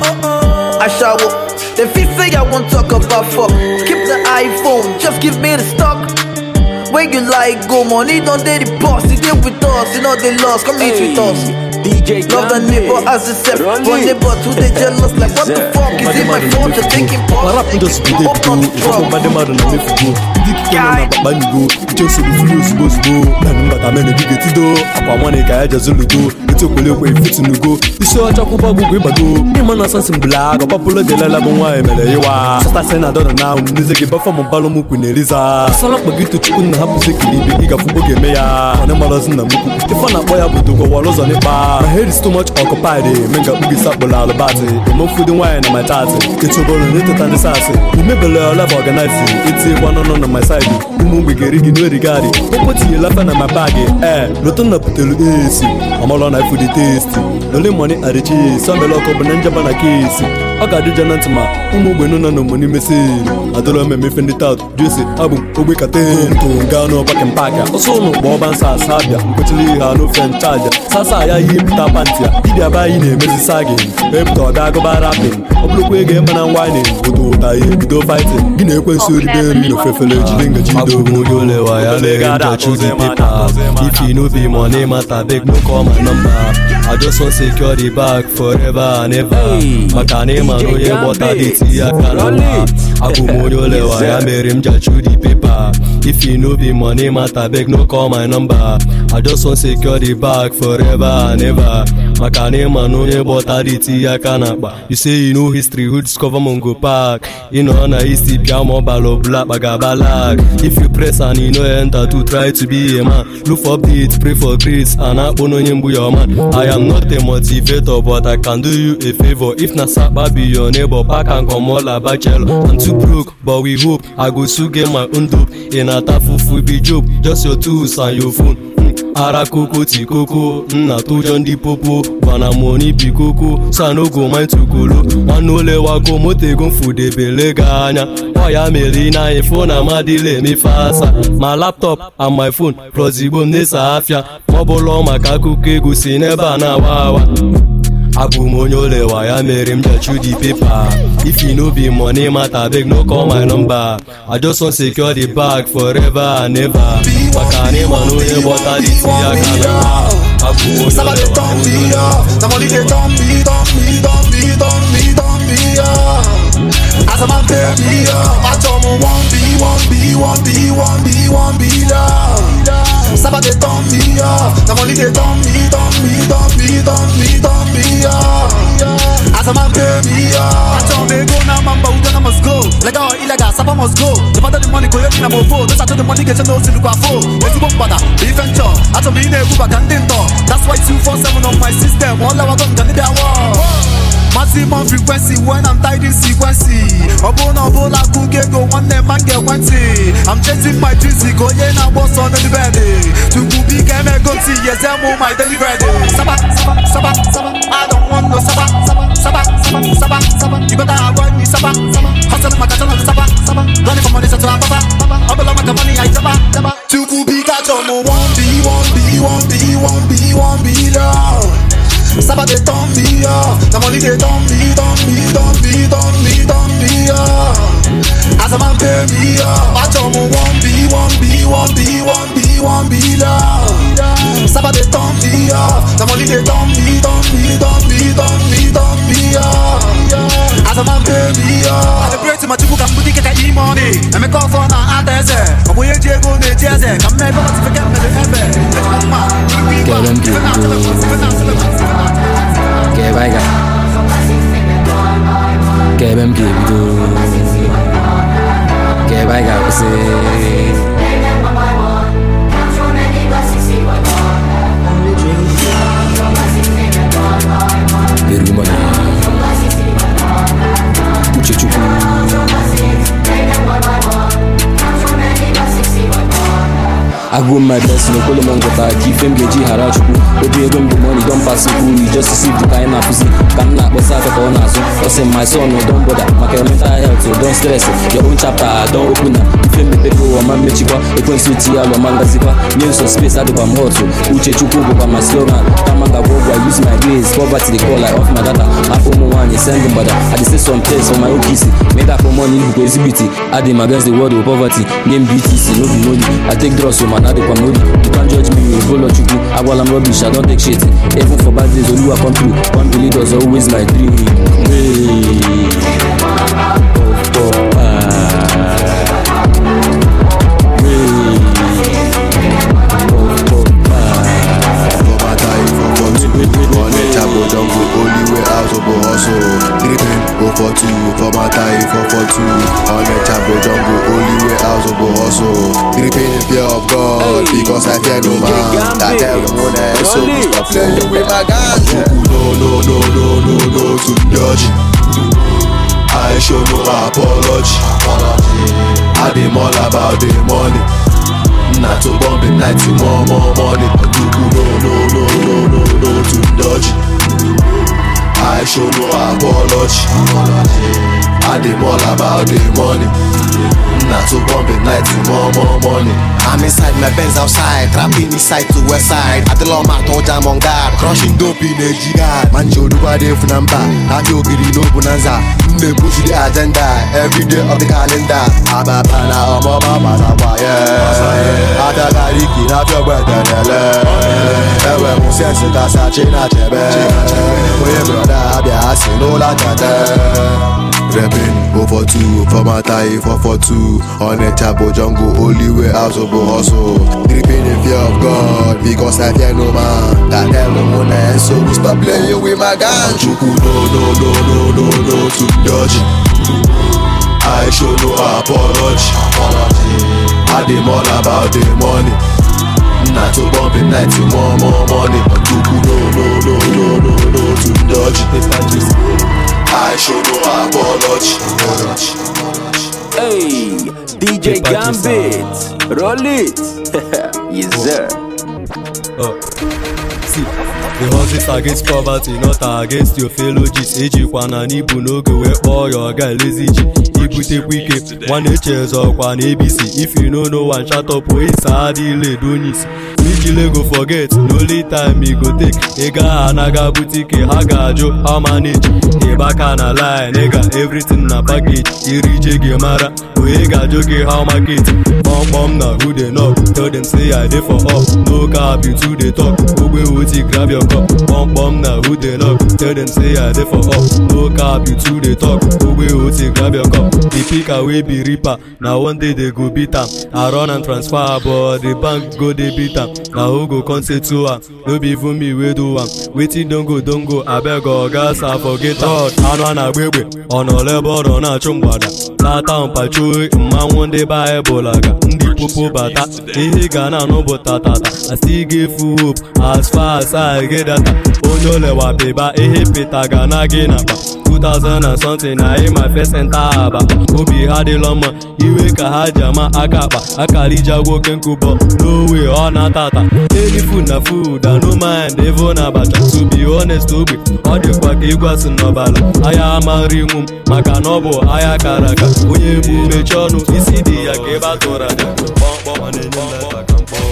I shower. Then fit say I won't talk about fuck. Keep the iPhone, just give me the stock. When you like go, money don't they the boss. You deal with us, you know they lost. Come eat with us.
D J
love the neighbor as a self. One neighbor to the jealous. Like what the fuck is it my fault? You're thinking pause.
Rap just be there to go. If I'm bad, man, I'm if go. Dick can na baba ni go. Just so the flow supposed go. Na number that man dey get it do. Apa one guy just zulu go. It's okole ko fit no go. Iso acha ko ba go gbe bado. E man assassin black. Papa pulo de la la bon wa emele yiwa. Sata sena don na music ke ba fa mo balo mu kuneliza. Sala kpagito chukun na hapu sekili bi ga fu oge me ya. Ona malazin na muku. Ifana boya budo go walozo ne ba. My head is too much occupied. Menga bugi sabula all about it. I'm food and wine on my tattoo. It's a ball and it's a sassy. You may be a love organizing. It's a one on my side. You move be getting no regard. What you laughing at my bag? Eh, Loton up to the easy. I'm all on I food it tasty. Only money at the cheese. Some lock up and Jabana case. I got the Janatama. Umu no no money missing. I don't know me find it out. Juicy, Abu, Ubikatin, to Gano back and pack. Also, no Bob and Sabia. Quickly, I no friend charger. Sasa, I hear Tapantia. Did I buy in a Mississagi? Pepto, Dagoba rapping. Obloque game and whining. Udo, I do fighting. You know, when so the baby of a village, Linga Chido, Mugole, I got to the paper. If you know the money, matter, beg no call my number. I just want secure the bag forever and ever. Makanema, no, yeah, what I did, see, I can't. Agumodole, I am a rim, judge the paper. If you know the money, matter, beg no call my number. I just want secure the bag forever and ever. never. Makane man onye botara iti aka na akpa. You say you know history, who discover Mongo Park? You know na history pia mobile black bagabalag. If you press and you know enter to try to be a man, look for updates, pray for grace, and I no your man. I am not a motivator, but I can do you a favor. If na Saba be your neighbor, pack and come all about cello. I'm too broke, but we hope I go soon get my own dope. In a tafu be job, just your tools and your phone. Ara koko ti koko, na to John di popo, bana money bi koko, so no go mind to kolo. One no le wa go mote gon fu de bele ganya. Oya melina e phone amadile mi fasa. My laptop and my phone, plus the bone nesa afia. Mobolo makaku ke go sineba na wawa. Abu monyo le wa ya mere mja chew the paper. If you no be money matter, beg no call my number. I just want secure the bag forever and ever. Makane man no ye butter the tea I can. Abu monyo le wa monyo.
Somebody they dump me, dump me, dump me, dump me, dump me, yeah. As a man pay me, yeah. I told me one B, one B, one B, one B, one B, yeah. Somebody they dump me, yeah. Somebody they dump me, dump me, dump me, dump me, dump me, yeah. As a man pay me, yeah. I told me go now, man, but we don't must go. Like our illegal, Sapa must go. The father the money go in a mofo. That's after the money get to know to look at four. Let's go, brother. Be venture. I told me in a Cuba can that's why two four seven on my system. All I want to do that war. Maximum frequency when I'm tied in sequence. Obo no bola kuge go one day man get one tea. I'm chasing my dreams, go yeah now boss on the bed. To be game go see yes I'm on my daily bread. Saba saba saba saba. I don't want no saba saba saba saba saba saba. You better avoid me saba saba. Hustle my catch on saba saba. Running for money so to baba baba. Obo my money I saba saba. To be catch on one B one B one B one B one B down. Saba they dump me, yeah. The money they dump me, dump me, dump me, dump me, dump me, yeah. As a man pay me, yeah. I told me one B, one B, one B, one B, one B, yeah. Saba they dump me, yeah. The money they dump me, dump me, dump me, dump me, dump me, yeah. As a man pay me, yeah. I pray to my chibu can put it in money. And me call for now at the set. I'm going to go to the jazz. I'm never going to forget me the heaven.
Get them people. Que vaya, que bem que do, que vaya você. Peruma, uchichuku. I go my best, no call him on the keep him Geji Harachuku. Obi Egom the money, don't pass it cool, just to see the kind of pussy. Can not was out of corner, so say my son, no, don't bother. My mental health, so don't stress it. Your own chapter, don't open up. If you make people, I'm a Mexico, it wants to see a Manga Zipa. News of space, I do a moto. Uche Chuku, but my slogan. Tamanga Bobo, I use my grace. Poverty, they call I off my data. I own one, you send them, but I just say some place on my own K C. Made up for money, you go exhibit it. I did against the world of poverty. Game B T C, no be money. I take drugs, so man. You can't judge me, you follow Chuku. I while I'm rubbish, I don't take shit. Even for bad days, Oluwa come through. One believe was always my dream. Hey. Oh, oh, ah. Hey. Oh, oh, ah.
No matter if I want to, on the table, don't go only way out of the hustle. Dripping, go for two, no matter if I want to, on the table, don't go only way out of the hustle. Dripping in fear of God, because I fear no man. That tell them when I so stop playing with my guns. No, no, no, no, no, no, to judge. I show no apology. I dem all about the money. Not to bomb it, night to more, more money. No, no, no, no, no, no, to dodge. I show no apology. I dem all about the money. Not to bomb it, night to more, more money.
I'm inside my Benz outside, trapping inside to west side. At the law mat, all jam on guard.
Crushing dope in a jigad. Man, you do what they for number. Not you get no bonanza. They push the agenda every day of the calendar. Ababana, Obama, yeah. Atagariki, not your brother. Ewe musense kasa chena chebe. Oye brother, abia asi no la tete.
Reppin' over two, for my tie four four two. On a chabo jungle, only way out of hustle. Dripping in fear of God, because I fear no man. That hell no one else, so we stop playing with my gun. Chuku no no no no no no to dodge. I show no apology. I dem all about the money. Not to bump it, night to more more money. But Chuku no no no no no no to dodge. I show no apology.
Hey, D J Gambit, roll it. Yes sir.
Oh, see, the hustle against poverty, not against your fellow G's. Ejikwana n'ibu n'oge wee kpọọ your guy lazy G. Ibutekwa ike, one H S ọkwa na A B C. If you no know one, shut up, it's hard ile donisi. Mijile go forget, no only time he go take. Ega anaga boutique, ha ga-ajụ how manage. Ịbaka na line, nigga, everything na package. Irije gị mara, oye ga-ajụ gị how market. Bom bom na who they knock, tell them say I dey for up. No cap, you too dey talk, ogbe oti grab your cup. Bom bom na who they knock, tell them say I dey for up. No cap, you too dey talk, ogbe oti grab your cup. The picker wey be reaper, na one day they go beat am. I run and transfer, but the bank go dey beat am. Na who go come say to am? No be even me wey do am. Wetin don go don go, abeg oga sa forget am. Anụ a na-agba egbe, ọ nọ lebe ọrụ na-achụ mgbada. Tata mpacho mmanwụ ndị Baịbụl aga. Ndị popo bata, ihe ga na-anụ bụ tatata. I still give hope as far as I get data. Onye olewa pịba, ihe pịta ga na gị n'akpa. two thousand and something na him my first enter aba. Obi ha dịlọ mma, iwe ka ha ji ama aka akpa. Akara iji agwọ oke nkụbọ, no way ọ na-atata. Any food na food, I no mind even abacha. To be honest, obi ọ dịkwa ka ịgwasị n'ọbala. Aya ama nri nwụ m, maka na ọ bụ aya kara aka. Onye mgbu mechi ọnụ, isi dị ya ka ebe a tụrụ aja. Kpọmkpọm na-enye nleta ka mkpọ.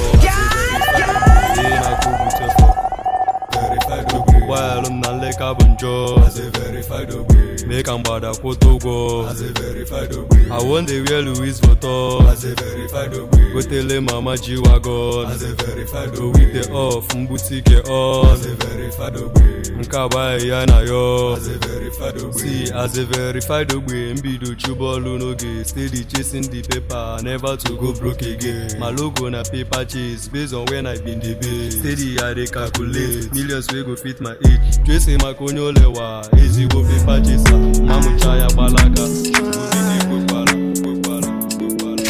While I'm not like a bunjo, as a verified way. Make a bada quoto, as a verified way. I want the real Louis Vuitton, as a verified way. Go tell him Mama G-Wagon, as a verified way. With the off, mbutike on, as a verified way. Mkabai yana yo, as a verified way. See, as a verified way. Mbido chubolu noge, steady chasing the paper, never to go broke again. My logo na paper chase, based on when I been the base. Steady I dey calculate, millions we go fit my age. Tracy makonyo lewa, easy go paper chaser. Mamu chaya balaka, movie go bala, go bala, go bala.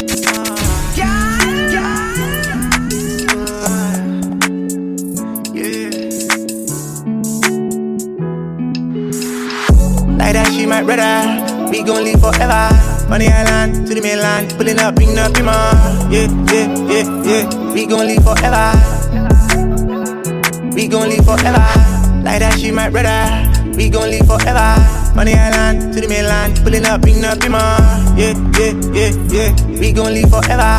Like that she my brother, we gon' live forever. Money Island to the mainland, pulling up, picking up him on. Yeah, yeah, yeah, yeah. We gon' live forever. We gon' live forever. Like that she my brother, we gon' live forever. Money Island to the mainland, pulling up, picking up him on. Yeah, yeah, yeah, yeah. We gon' live forever.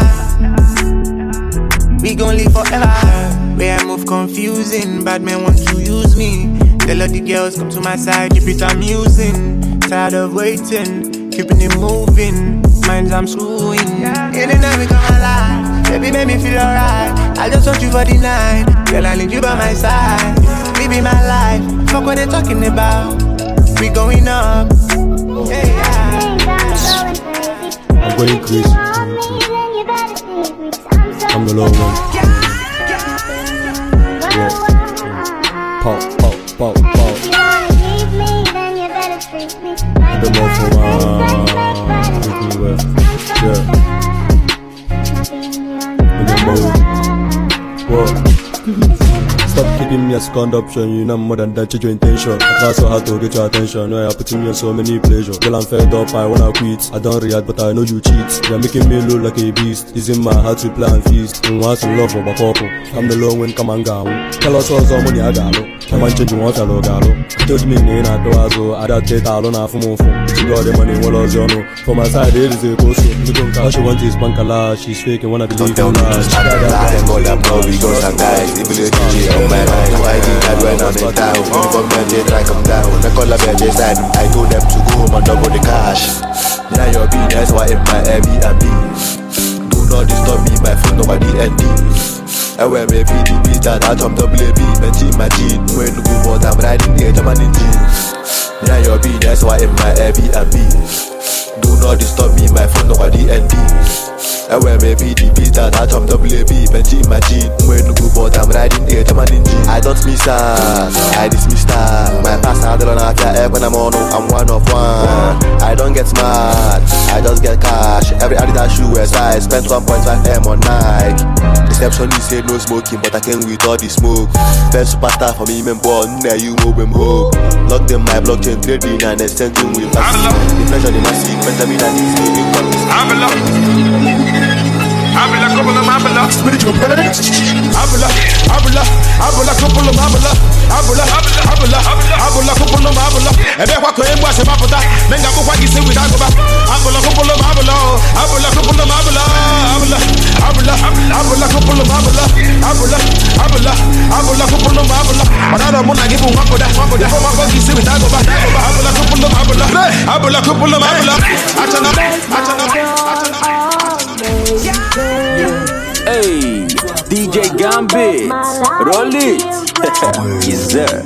We gon' live forever. Where I move confusing, bad men want to use me. Tell all the girls come to my side, keep it amusing. Tired of waiting, keeping it moving. Minds I'm screwing. In and out we come alive. Baby make me feel alright. I just want you for the night. Girl I need you by my side. We be my life. Fuck what they talking about. We going up. Yeah, yeah.
I'm going crazy. I'm the low one. Yeah. Pop, pop, pop, pop. The more for yeah. In the mode. What? Stop keeping me as conduction, you know more than that, change your intention. I try so hard to get your attention, no, you're putting me in so many pleasure. Girl, I'm fed up, I wanna quit. I don't react, but I know you cheat. You're making me look like a beast. It's in my heart to play and feast. You want some love for my couple. I'm the long one, come and go. Tell us all some money I got. Come and change you want a logo. Told me, in a doazo, I don't take all on half a month. She got the money, what was your no? For my side, it is a ghost. All she wants is bankala, she's faking, wanna believe in us.
I got all I'm no, because I'm guys, even if you my mind, I think that when I'm in town, from them they try come down. I call up at their side, I told them to go home and double the cash. Now your B, that's why in my Airbnb. Do not disturb me, my phone nobody N D. I wear me P D B that I jump double A B, Benji in my jean. When you go for I'm riding the edge of my engine. Yeah, your B, that's why in my Airbnb. Do not disturb me, my phone nobody N D. I wear me P D B that I jump double A B, Benji in my jean. When you go for I'm riding the edge of my engine. I don't miss her, I dismiss her. My past I don't have your when I'm on, I'm one of one. I don't get smart, I just get cash. Every Adidas shoe wears I spent one point five M on Nike. Receptionist say no smoking, but I came with all the smoke. Best superstar for me, man, born there you move him home. Lock them my blockchain trading and extending with massive. The pressure, the massive, Benjamin and his gaming companies.
Abela, Abela, couple of Abela, spiritual parents. Abela, Abela, Abela, couple of Abela, Abela, Abela, Abela, couple of Abela. And then what came was a mapota, then got what you say with Abela. Abela, couple of Abela, Abela, couple of Abela, Abela, Abela, Abela, couple of Abela, Abela, Abela, Abela, couple of Abela. But I don't want to give one for that, one for that. What you say with Abela, Abela, couple of Abela, Abela, couple of Abela. Achana, achana, achana.
Hey, D J Gambit, roll it. Yes, sir.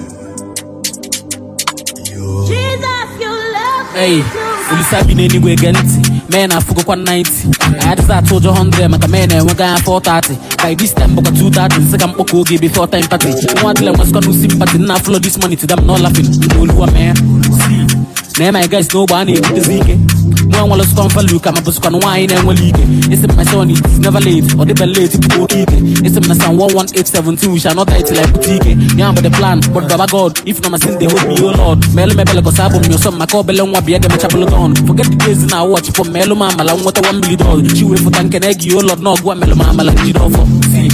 Hey, will you sabi anyway ganti? Man, I forgot one ninety. I had that told you hundred, but man, I went down four thirty. By this time, book two thirty. Second book will give before time party. One time was gonna sympathy. Now flow this money to them, not laughing. You know, man. See, now my guys know Barney with the Zeke. One will come for Luke, I'm a bus on wine and will leak it. It's my son, it's never late, or the bell late, it's go keep it. It's my son one one eight seven two, we shall not die till I boutique. Yeah, but the plan, but Baba God, if no my sin, they hold me, oh Lord. Melo me bella cause album, your son, my call bell and one be a game chapel on. Forget the days in our watch for Melo Mama, I want a one billion dollars. She wait for tank and egg, you Lord, no, go Melo Mama, like you know for. See.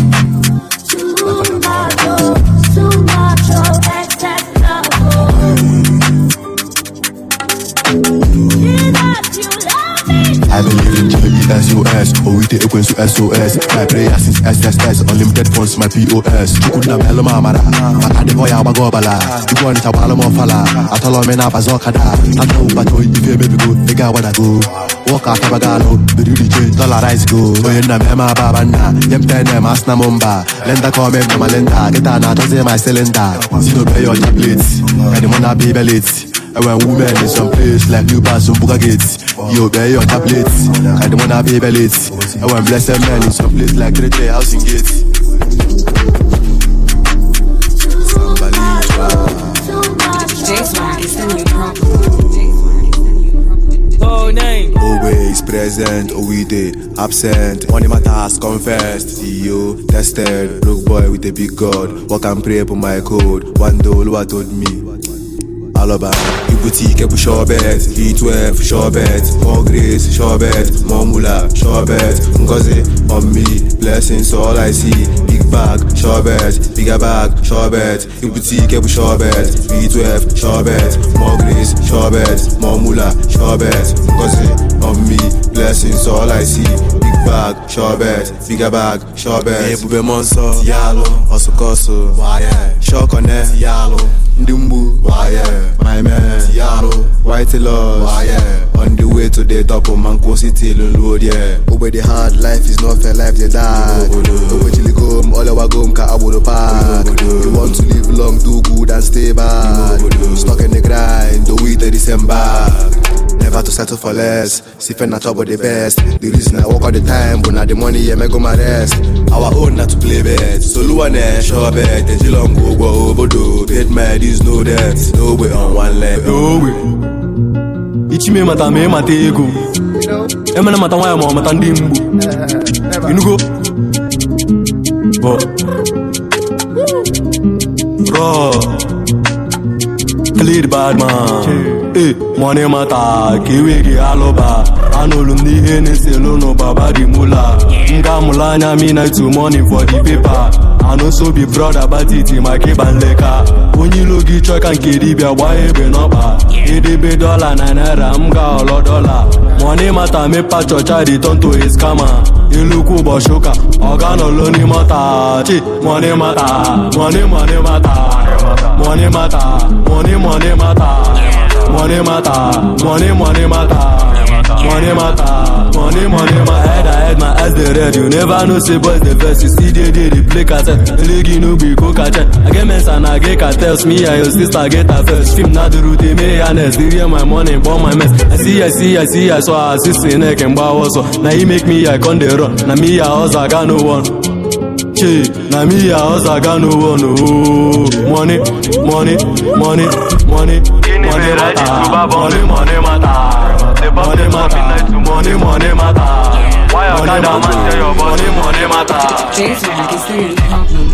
I believe in G E S O S, O E T equals to S O S. My prayer since S S S, unlimited funds my P O S. Chukuna melo mamara, makade boya bagobala. You want to wala mofala, atolo mena bazokada. Tato bato if you baby go, they got what I go. Walk out kabagalo, be really change, dollarize go. So you na mema babana, yem tene masna mumba. Lenda come na malenda, get an atoze my cylinder. Zero pay your tablets, and the money be belits. And when women in some place like New Pass and Buga Gates, you obey your tablets, and the money be belits. And when blessed men in some place like Trade Housing Gates.
Oh, name.
Always present, oh we day absent. Money matters, confessed. See you tested, broke boy with a big God. Walk and pray for my code. One day, Lua told me. Alaba, Ibuti, Kepu Shobet, V twelve, Shobet, more grace, Shobet, more mula, Shobet, Ngozi, on me, blessings, all I see, big bag, Shobet, bigger bag, Shobet, Ibuti, Kepu Shobet, V twelve, Shobet, more grace, Shobet, more mula, Shobet, Ngozi, on me, blessings, all I see, big bag, Shobet, bigger bag, Shobet, Ebube Monso, Yalo, Osokoso, Wire, Shokone, Yalo, Ndumbu, Wire. My man, Tiaro, White Lord, yeah. On the way to the top of Manco City, Lord, yeah. Over the hard life is not fair, life they die. Over Chili Gom, all our gom, ka abu the park. You want to live long, do good and stay back. Stuck in the grind, do it December. Never to settle for less. See friend not trouble the best. The reason I work all the time, but not the money, yeah, me go my rest. Our own not to play bet. So Luane, sure bet. And Jilong go go over do. Paid mad is no debt. No way on one leg.
No way. Ichime mata me mata ego. Emana mata waya mo mata ndimbu. You go. But raw. Clear bad man. Eh, money mata kiwi ki aloba. Anolu ndi hene selo no baba di mula. Nga mula nya me night to money for the paper. I know so be brother but it in my keep and leka. Onyi logi truck and kedi be why be no ba. Ede be dollar na naira mga olo dollar. Money mata me pa chocha di turn to his scammer. Iluku boshoka organo loni mata. Chi money mata, money money mata. Money mata, money money mata. Money mata, money money mata. money matter. Money, money, my head, I head, my eyes they red. You never know, say boys the verse. You see they they, they play cassette. The league no be go catch it. I get men's and I get cartels. Me and your sister get a first. Film not the route, they may honest. They hear my money, burn my mess. I see, I see, I see, I saw. I see, see, neck and bow also. Now he make me, I can't run. Now me, I also, I got no one. Che, now me, I also, I got no one. Oh, money, money, money, money, money matter. Money, money matter. Money matter. Money, money matter. Why you can't man say your money, money matter?
J-Swag is the problem.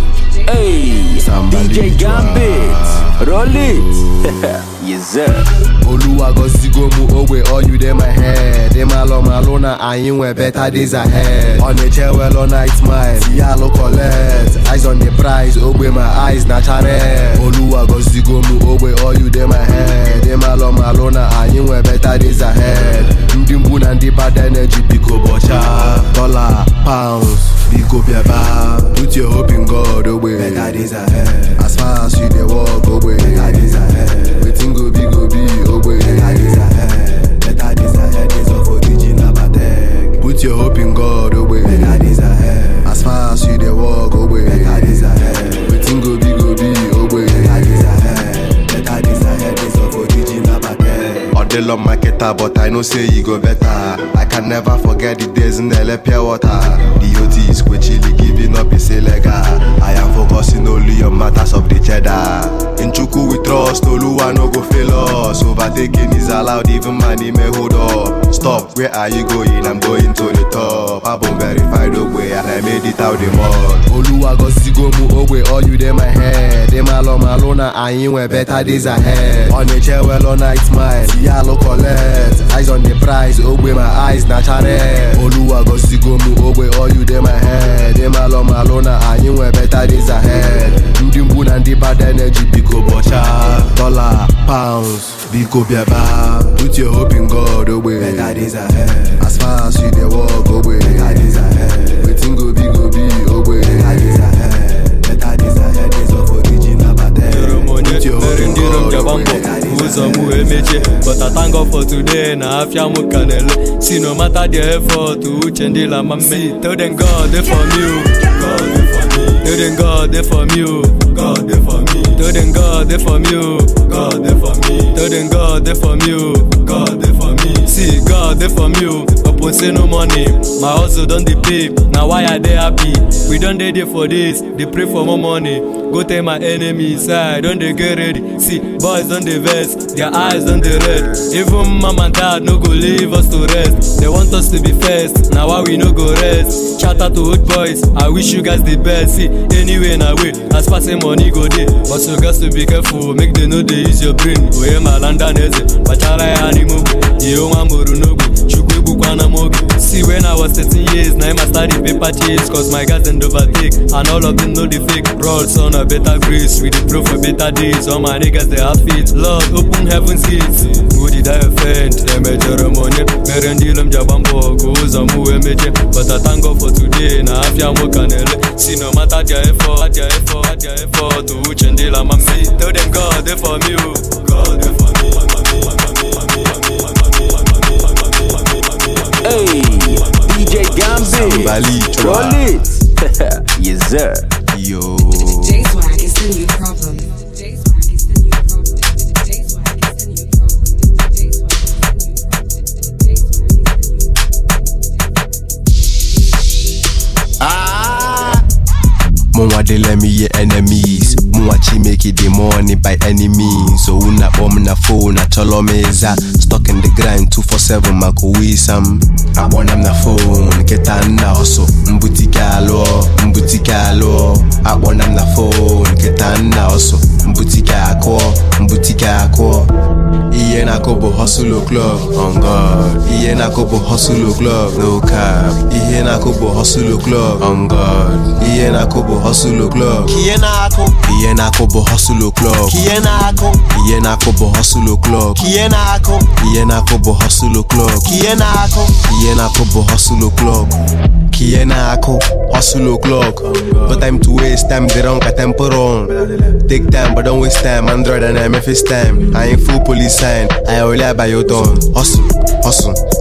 Hey, D J Gambit, roll it. Yes sir.
Oluwa go zigo mu owe all you dey my head. Dey malo malo na ayin we better days ahead. On the chair well all night smile. Yalo collect. Eyes on the prize. Owe my eyes natural. Oluwa go zigo mu owe all you dey my head. Dey malo malo na ayin we better days ahead. Ndimbu na ndi bad energy biko bocha. Dollar, pounds, biko biaba. Put your hope in God owe. Better days ahead. As far as you dey walk owe. Better days ahead. Waiting go be go be owe. Better days ahead. Better days ahead. Days of original Patek. Put your hope in God owe. Better days ahead. As far as you dey walk owe. Better days ahead. Waiting go be go be owe. Better days ahead. Better days ahead. Days of original Patek. Odelo marketer, but I know say you go better. I can never forget the days in the pure water. The O T is quickly giving up is illegal. I am focusing only on matters of the cheddar. In Chuku we trust, Oluwa no go fail us. Overtaking is allowed, even money may hold up. Stop, where are you going? I'm going to the top. I've been verified away and I made it out the mud. Oluwa go zigo mu owe all you dey my head. Dey malo malo na ayin we better days ahead. On the chair well all night smile. Yalo collect. Eyes on the prize, owe my eyes natural. Oluwa go zigo mu owe all you dey my head. Dey malo malo na ayin we better days ahead. Ndimbu na ndi bad energy biko bocha. Dollar, pounds, biko biaba. Put your hope in God owe. Better days ahead. As far as you dey walk owe. Better days ahead. Waiting go be go be owe. Better days ahead. Better days ahead. Days of original Patek. Put your hope in God owe.
But I thank God for today. Now if you mu canelo, see no matter the effort to change la mami. Tell them God they for me, God they for me. Tell them God they for me, God they for me. Tell them God they for me, God they for me. Tell them God they for me, God they for me. See God they for me. Upon say no money, my hustle done the pay. Now why are they happy? We done dey there for this. They pray for more money. Go tell my enemies, I don't they get ready. See boys on the vest, their eyes on the red. Even mom and dad no go leave us to rest. They want us to be first, now why we no go rest? Shout out to old boys, I wish you guys the best. See, anyway na way, as far as money go there. But you guys to be careful, make them know they use your brain. Oh yeah, my land and eze, bachara ya ni mugu. Yo mamuru nogu, chukwe bukwana mogu. See when I was thirteen years, now I started paper chase. Cause my guys didn't overtake, and all of them know the fake. Roll son a better grace, we the pro for better days. All my niggas they have feet, Lord open heaven's gates. Who did I offend? They major money, merendilum jabambo, goes on mu emeje. But I thank God for today, now if you mo canele. See no matter their effort, their effort, their effort to change la mami. Tell them God they for me, God they for me.
Hey, D J Gambit, roll it. Yes sir.
Yo.
J-Swag is the new problem. J-Swag is the new problem. J-Swag is the new problem. J-Swag is the new problem.
Ah. Mwa de let me your enemies. Mwa chi make it the money by any means. So una bomb na phone na cholo meza. Stuck in the grind two four seven mako wisam. I want am na phone ketana also. Mbutika alo, mbutika alo. I want am na phone ketana also. Mbutika ako, mbutika ako. Iye na kobo hustle club on God. Iye na kobo hustle club no cap. Iye na kobo hustle club on God. Iye na kobo hustle club. Iye na ako. Iye na kobo hustle club. Iye na ako. Iye na kobo hustle club. Iye na ako. Iye na kobo hustle club. Iye na ako. Iye na kobo hustle club. Iye na ako hustle club. But time to waste time, they don't got tempo on. Take time, but don't waste time. Android and M F S time. I ain't full police sign. I only buy your done. Hustle, hustle,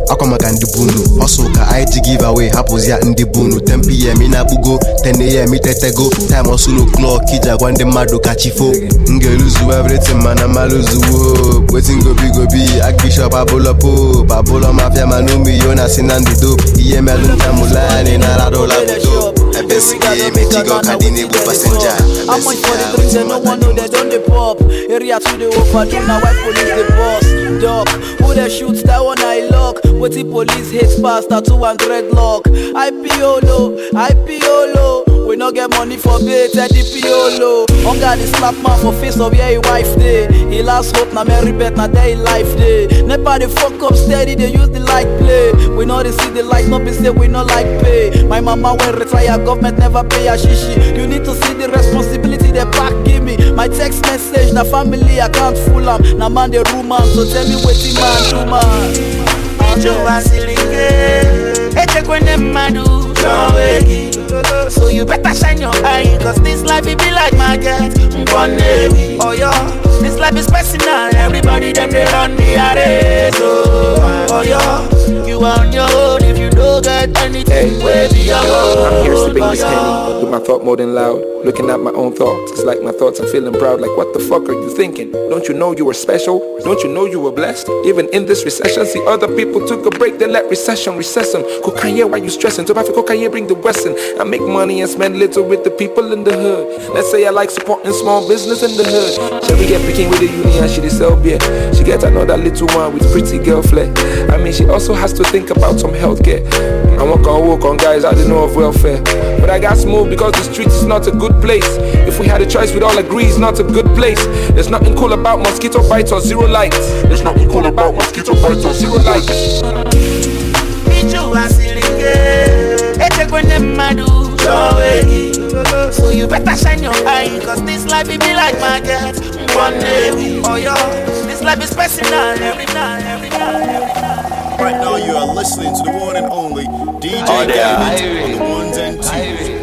Akwa maka ndi bunu Hustle ka I G giveaway Happos ya ndi bunu ten p m ina bugo ten a m itetego Time hustle o'clock Kija gwande madu kachifo Nge lose everything man I'ma lose hope Waiting go be go be Archbishop Abula Pope Abula Mafia Manumi Yona Sinandi dope Iye melunta mulani Narado la budo Ebesike Mechigo Kadini bu passenger
How much for the drinks and no one know they don't they pop. Area to the overdo, now white police the boss. Dog, who they shoots that one I lock. What the police hates past that two and dreadlock. I P O low, I P O low. We no get money for bait at the P O low. On God the slap man for face of yeah, he wife day. He last hope na Mary bet na day life day. Never the fuck up steady, they use the light play. We know they see the light, not be say we no like pay. My mama will retire, government never pay a shishi. You need to see the responsibility they back give me. My text message, na family I can't fool am. Na man the room man, so tell me what the man do man. Ijo wasilinge, eche kwene madu, jowegi. So you better shine your eye, cause this life it be like market. Mbone, oh yo, this life is personal. Everybody them they run the race. Oh, oh yo, you on your own if you don't get anything. Where be your own?
I'm here sipping this Henny with my thought more than loud. Looking at my own thoughts, it's like my thoughts I'm feeling proud. Like what the fuck are you thinking? Don't you know you were special? Don't you know you were blessed? Even in this recession, see other people took a break, they let recession recess them. Kokanye, why you stressing? To Africa, Kokanye bring the Western. I make money and spend little with the people in the hood. Let's say I like supporting small business in the hood. Shall we get picking with the uni and she dey sell beer? She get another little one with pretty girl flair. I mean, she also has to think about some healthcare. I walk on walk on guys I don't know of welfare. But I got smooth because the street is not a good place. If we had a choice, we'd all agree it's not a good place. There's nothing cool about mosquito bites or zero light. There's nothing cool about mosquito bites or zero light.
So you better shine your eye, cause this life it be like market. One day, oh yo, this life is personal. Every night, every night, every night.
Right now you are listening to the one and only D J
Oh,
Gambit on the ones and twos.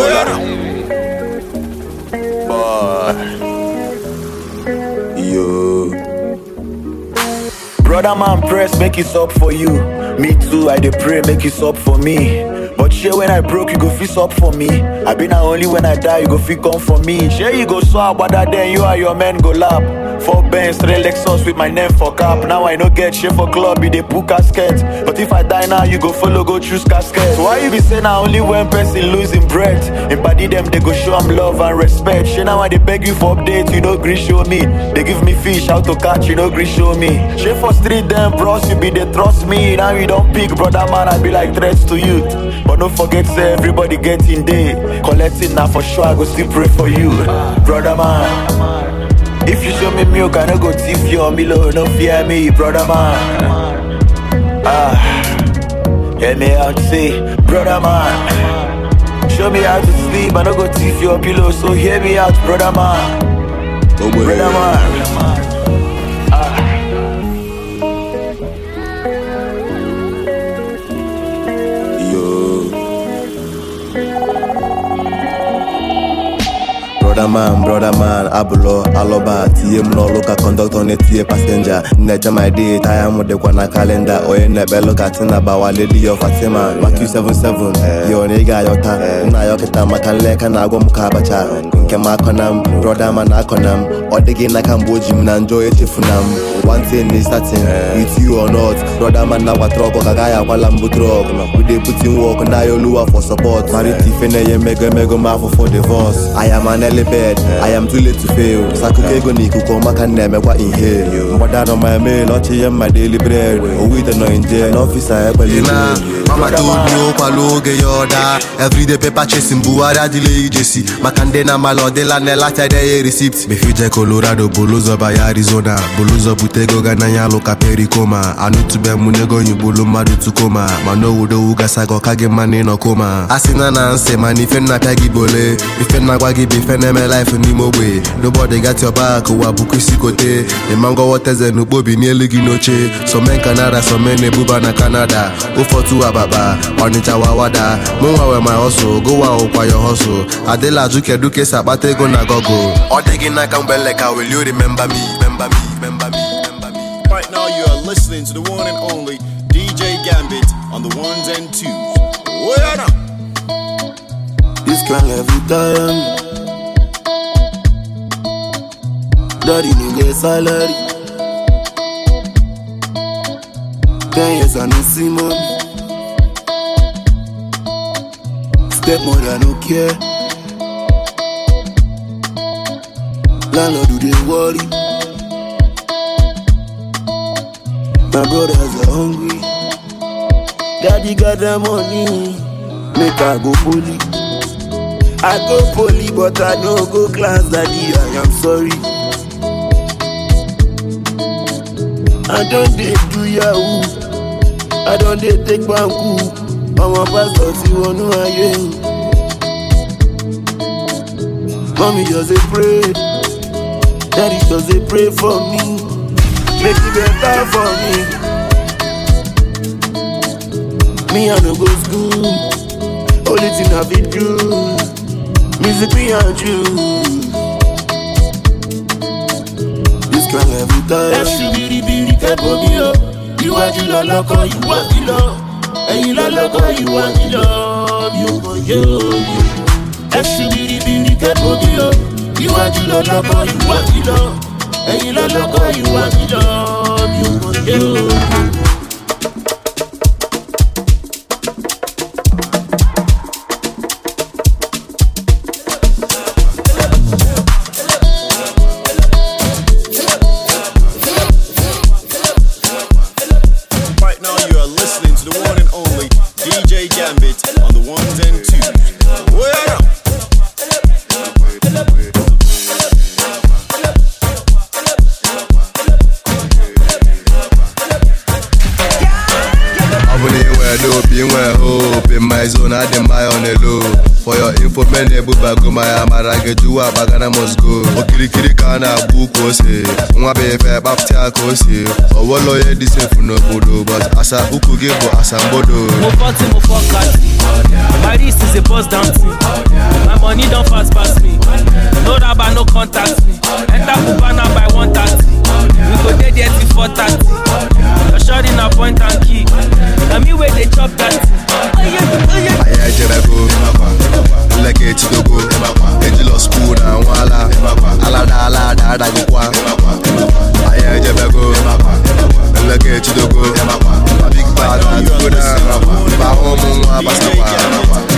Boy. Yo. Brother man, press, make it up for you. Me too, I dey pray, make it up for me. But share when I broke, you go fix up for me. I been not only when I die, you go fix come for me. Share you go swap, but that then you and your men go lap. Four Benz, three Lexus with my name for cap. Now I no get shit for club, be the book casket. But if I die now, you go follow, go choose casket. Why you be saying now only one person losing breath? In body them, they go show them love and respect. Shit now I they beg you for updates, you know green show me. They give me fish, how to catch, you know green show me. Shit for street them, bros, you be they trust me. Now you don't pick, brother man, I be like threats to you. But don't forget, say everybody getting day. Collecting now for sure, I go still pray for you. Brother man, if you show me milk, I no go thief your Milo, no fear me, brother man. Ah, hear me out, say, brother man. Show me how to sleep, I no go thief your pillow, so hear me out, brother man. Oh, brother man.
Brother man, brother man, Abulo, Aloba, T M no local conductor on a T A passenger. Neja my date, I am with the Kwana calendar. Or in the Bello Katina Bawa Lady of Fatima. Macu seven seven, your nigga Yota, Nayokata Makaleka Nago Mukabacha. Nkemakonam, brother man Akonam, or the game like Ambojim Nanjoy Chifunam. One thing is starting, with you or not, brother man Nawatro, Kagaya, Walambu drug. We they put in work, Nayolua for support. Mariti Fene, Mega Mega Mafo for divorce. I am an early bed, I am too late to fail. Sakukego Niku Komaka Neme, what in here? But that on my mail, not here, my daily bread. Oh, we don't know in jail, officer, I believe. Mama told me, Opaloge Yoda. Every day, paper chasing Buara, delay Jesse. Macandena Malo de la Nelata, they receipts. Befije Colorado, Buluza by Arizona, Buluza Butego Ganaya, Loka Pericoma. I know to be Munego, you Bulumadu to coma. Mano Udo Ugasago Kage Mane no coma. Asina Nanse, Manifena Tagi Bole. If Nagwagi Bifene, my life in Nimo way. Nobody got your back, Wabuku Sikote. The mango waters and Nubobi nearly Ginoche. Some men Canada, some men Bubana Canada. Go for two Ababa, Onita Wawada. Mwa my hustle, go out by your hustle. Adela Duke Duke Sabate go Nagogo. Or digging like Umbeleka, will you remember me? Remember me, remember me, remember me.
Right now you are listening to the one and only D J on the ones and twos. Oh, yeah, now.
This can every time. Daddy no get salary. Ten years I no see money. Stepmother no care. Landlord do they worry. My brothers are hungry. Daddy got the money. Make I go poly. I go poly, but I no go class, daddy, I am sorry. I don't dey do yahoo. I don't dey take banku. I'm a pastor, see one who I am. Mommy just a pray. Daddy just a pray for me. Make it better for me. Me I no go school. Only thing I be do. Music me and you. This can every time. Ẹ̀sùn bìrìbìrì kẹ́pọ̀ mi o. Iwájú lọ lọ́kọ̀ ìwà mi lọ. Ẹ̀yìn lọ lọ́kọ̀ ìwà mi lọ. Mi ò mọ̀ yé o. Ẹ̀sùn bìrìbìrì kẹ́pọ̀ mi o. Iwájú lọ lọ́kọ̀ ìwà mi lọ. Ẹ̀yìn lọ lọ́kọ̀ ìwà mi lọ. Mi ò mọ̀ yé o.
Mene buba goma ya marage juwa bagana must go. Okirikiri kana buko se. Nwa be fe baptia ko se. Owolo ye di se funo bodo, but asa uku gebo asa bodo.
Mo forty, mo four thirty. My wrist is a bust down team. My money don't fast pass me. No rabba, no contact me. Enter Cubana by one thirty. We go there there till four thirty. Your shorty na point and key. Na me where they chop that.
Aya jebego. Like a chidogo, Angelo spoon and wala, alada alada da go kwa. Aya jebego, like a chidogo, a big bad and go down. Ba homo wa basawa.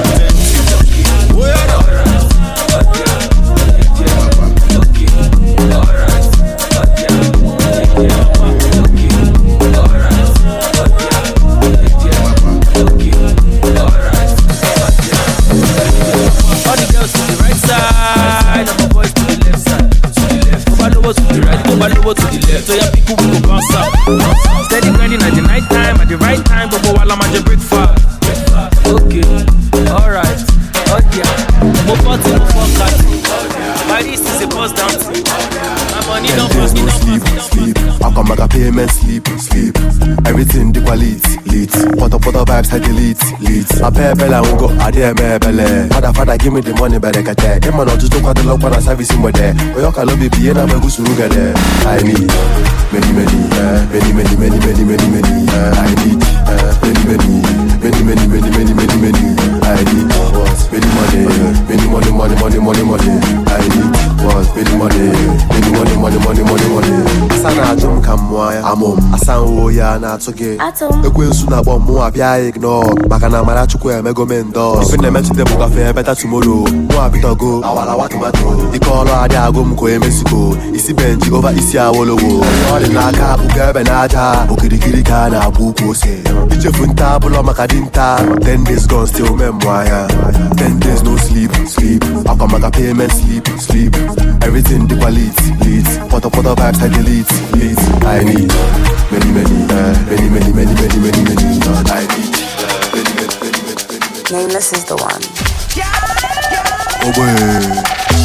Over to the left, so your people will go bounce up. Steady grinding at the night time, at the right time, but while I'm at the breakfast. Okay, alright, oh yeah. Mo forty, mo four thirty. My wrist is a bust down. My money don't pass me, don't pass me, don't pass me.
I come back a payment, sleep, sleep. Everything the quality, lit. Put up, put up vibes, I delete, lit. I pay bella, I go, I dare me belle. Father, father, give me the money, better get there. Emma, not just look at the lock when I service him with there. Or you can love it, and I'm a good sugar there. I need many, many, uh, many, many, many, many, many, many. Uh, I need uh, many, many, many, many, many, many, many, many. I need what? Many money, many money, money, money, money, money. I need what? Many money, many money, money, money, money, money. Asana jom kamwa amom. Asan woya na toge. Ekwe suna bom mo abia ignore. Makana mara chukwe mego mendo. If ne mechi de buka fe better tomorrow. Mo abito go. Awala wa tomato. Ikolo ade agom ko emesiko. Isi benji over isi awolowo. All naka ugebe naja. Okirikiri kana buko se. Iche funta bulo makadinta. Ten days gone still memoir. Ten days no sleep, sleep. I come make a payment, sleep, sleep. Everything the quality, leads. Put up, put up vibes, I delete, leads. I need many, many, uh, many, many, many, many, many, many. I need uh, many, many, many, many, many.
Nameless is the one.
Oh boy.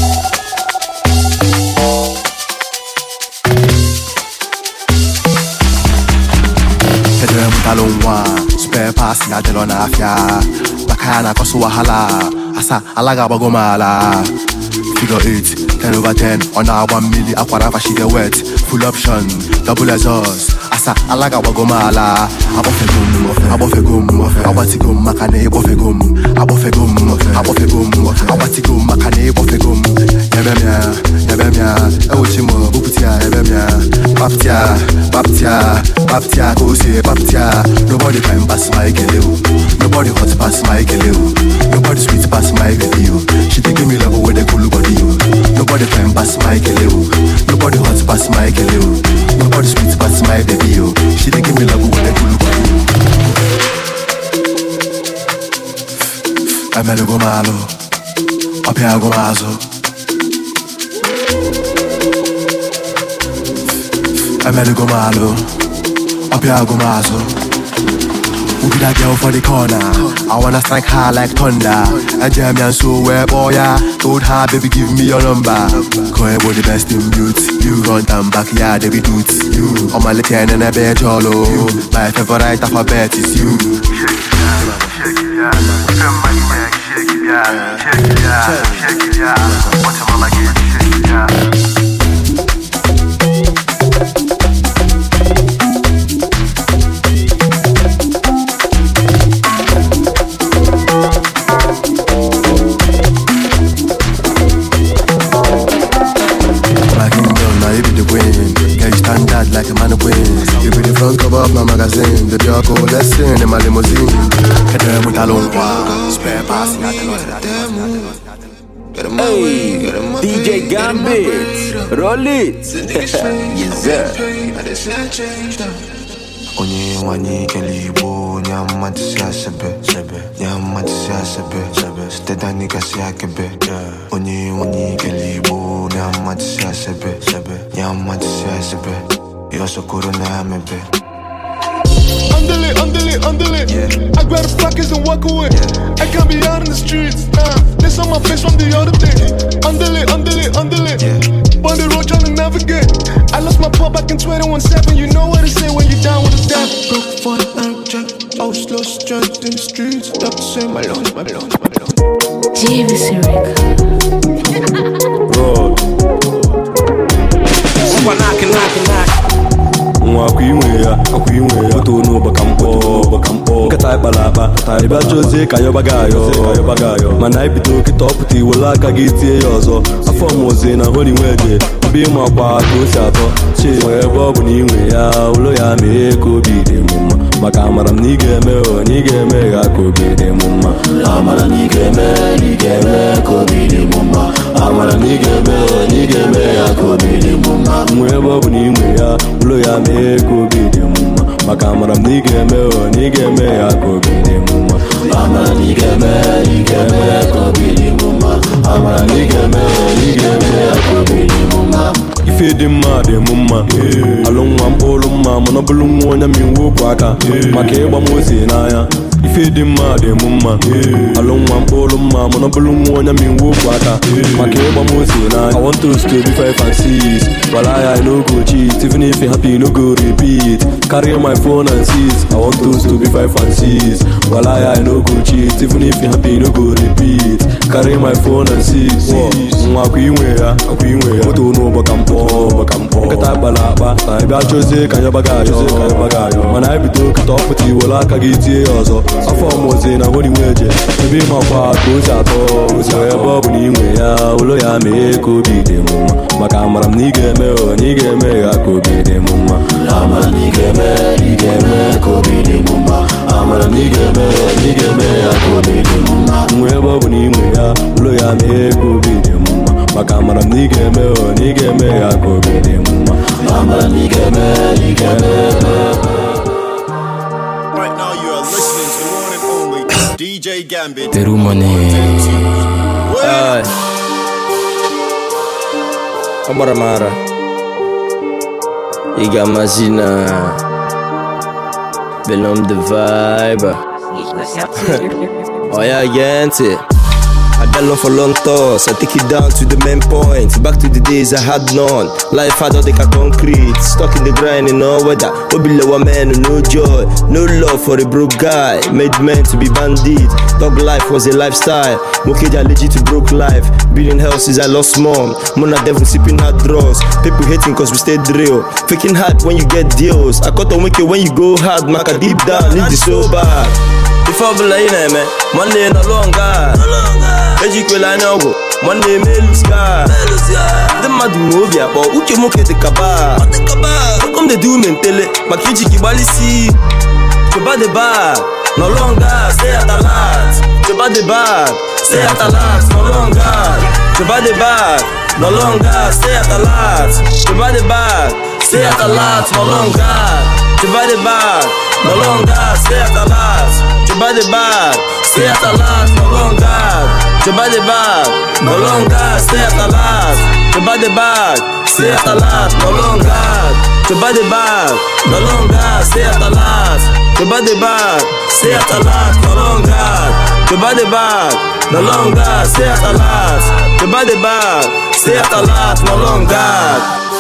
Pedro Mutalonwa, spare pass na delo na afya. Bakana kosu wahala, asa alaga bagomala. Figure eight, ten over ten, on our one milli, aquara she get wet. Full option, double exhaust. Asa alaga wagomala abofegum abofegum abatigum makane bofegum abofegum abofegum abatigum makane bofegum yebemia yebemia ewchimo buputia yebemia baptia baptia baptia go say baptia nobody can pass my geleu nobody hot pass my geleu nobody sweet pass my geleu she dey give me love with the cool body you nobody can pass my geleu nobody hot pass my geleu nobody sweet pass my baby you she dey give me love with the cool body you amelo go malo apia go mazo amelo go malo apia go mazo. Who be that girl for the corner? I wanna strike high like thunder. I jam ya so where boy ya. Told her baby give me your number. Call boy the best in beauty. You front and back yeah they be dudes. You on my left hand and I bet jollo. My favorite alphabet is you. Shake it yeah, shake it yeah, shake it yeah, shake it yeah. What's your mama get? Shake it yeah. Like a man of wings. You be the front cover of my magazine. The girl go lesson in my limousine. Cadê muita lomba? Spare passing at the
Hey, D J Gambit, roll it. Yes sir.
Onye wani kelibo nyama tsia sebe sebe nyama tsia sebe sebe steda nika sia kebe onye wani kelibo nyama tsia sebe sebe nyama tsia sebe yo sokoro na mebe
Underlay, underlay, underlay. Yeah. I grab the pockets and walk away. Yeah. I can't be out in the streets. Nah, this on my face from the other day. Underlay, underlay, underlay. Yeah. On the road trying to navigate. I lost my paw back in twenty-one seven. You know what to say when you down with a step. Broke for the night check. I was lost strength in the streets. Stop to say my lungs, my lungs, my lungs. J V C
Road.
Super knocking, knocking, knocking.
Nwa kwa inwe ya, akwa inwe ya. Oto n'ụba ka mkpọ, baka mkpọ. Nkata ịkpala akpa, ịba chozie ka yọba gayo, ka yọba gayo. Mana ibido kịta ọpụta iwela aka gị tie ya ọzọ. Afọ mụzi na holi nweje, ọbụ ịma akwa ka o si atọ. Chi nwere ebe ọ bụ na inwe ya, ụlọ ya mee ka obi dị m mma. Maka amara m na ị ga-eme o, na ị ga-eme ya ka obi dị m mma. Amara na ị ga-eme, na ị ga-eme ka obi dị m mma. Amara na ị ga-eme o, na ị ga-eme ya ka obi dị m mma. Nwere ebe ọ bụ na inwe ya, ụlọ ya mee ka obi dị m mma. Maka amara m na ị ga-eme o, na ị ga-eme ya ka obi dị m mma. Amara na ị ga-eme, na ị ga-eme ka obi dị m mma. Amara na ị ga-eme o, na ị ga-eme ya ka obi dị m mma. Ife dị mma dị m mma. Alụ nwa mkpụrụ mma mana ọ bụrụ nwa onye ma iwu okwu aka. Maka ịgba m ozi n'anya. Ife dị mma dị m mma. Alụ nwa mkpụrụ mma mana ọ bụrụ nwa onye ma iwu okwu aka. Maka ịgba m ozi n'anya. I want us to be five and six. While I no go cheat. Even if you happy no go repeat. Carry my phone and seize. I want us to be five and six. While I no go cheat. Even if you happy no go repeat. Carry my phone and seize. Nwa akwa inwe ya, akwa inwe ya. Oto n'ụba ka mkpọ, baka mkpọ. Nkata ịkpala akpa, ịba chozie ka yọba gayo. Mana ibido kịta ọpụta iwela aka gị tie ya ọzọ. Afọ mụzi na holi nweje, ebe ịma akwa ka o si atọ. Ozere ebe ọ bụ na inwe ya, ụlọ ya mee ka obi dị m mma. Maka amara m na ị ga-eme o, na ị ga-eme ya ka obi dị m mma. Amara na ị ga-eme, na ị ga-eme ka obi dị m mma. Amara na ị ga-eme o, na ị ga-eme ya ka obi dị m mma. Nwe ebe ọ bụ na inwe ya, ụlọ ya mee ka obi dị m mma. Maka amara m na ị ga-eme o, na ị ga-eme ya ka obi dị m mma. Amara na ị ga-eme, na ị ga-eme.
Right now you are listening to the one and only D J Gambit.
Peru money.
Ay. Amara mara. Iga Mazina. Belong the vibe. Oh yeah, gente. I been long for long thoughts. I take it down to the main point. Back to the days I had none. Life had all the concrete. Stuck in the grind in all weather. No below a man, no joy. No love for a broke guy. Made men to be bandit. Dog life was a lifestyle. Mokeja legit to broke life. Been in hell since I lost mom. Mona devil sipping hard draws. People hating cause we stay drill. Faking hard when you get deals. I cut on wicked when you go hard. Maka deep down, need the so bad. Before believe in me, one day no longer. Ejikwela nyogo, one day me lose God. The madu movia, but uke moke te kaba. Come they do mentele, makiji kibalisi. Choba the bag, no longer. Stay at the lot. Choba the bag, stay at the lot. No longer. Choba the bag, no longer. Stay at the lot. Choba the bag, stay at the lot. No longer. Choba the bag, no longer. Stay at the lot. Choba the bag, stay at the lot. No longer. Choba the bag, no longer. Stay at the lot. Choba the bag, stay at the lot. No longer. Choba the bag, no longer. Stay at the lot. Choba the bag, stay at the lot. No longer. Choba the bag, no longer. Stay at the lot. Choba the bag, stay at the lot. No longer.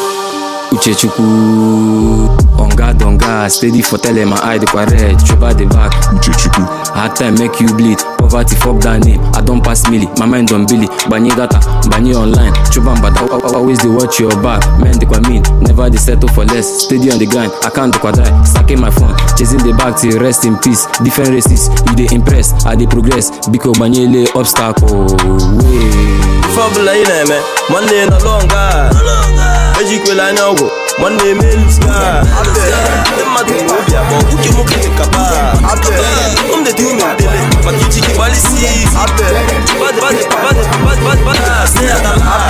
Uchechukwu, on guard, on guard, steady for telling my eye the red. Choba the back, Uchechukwu. Hard time make you bleed. Poverty fuck that name. I don't pass milli, my mind on Billy. Bani data, bani online. Choba but always they watch your back. Men they mean, never they settle for less. Steady on the grind, I can't do die. Stacking my phone, chasing the back till rest in peace. Different races, you they impress, I they progress. Because bani lay obstacle.
Before believe in me, one day no longer. Ejikwela nyogo, one day me lose God. The madu movia, but uke moke te kaba. Come they do mentele, makiji kibalisi. Bad, bad, bad, bad, bad, bad. Stay at the lot.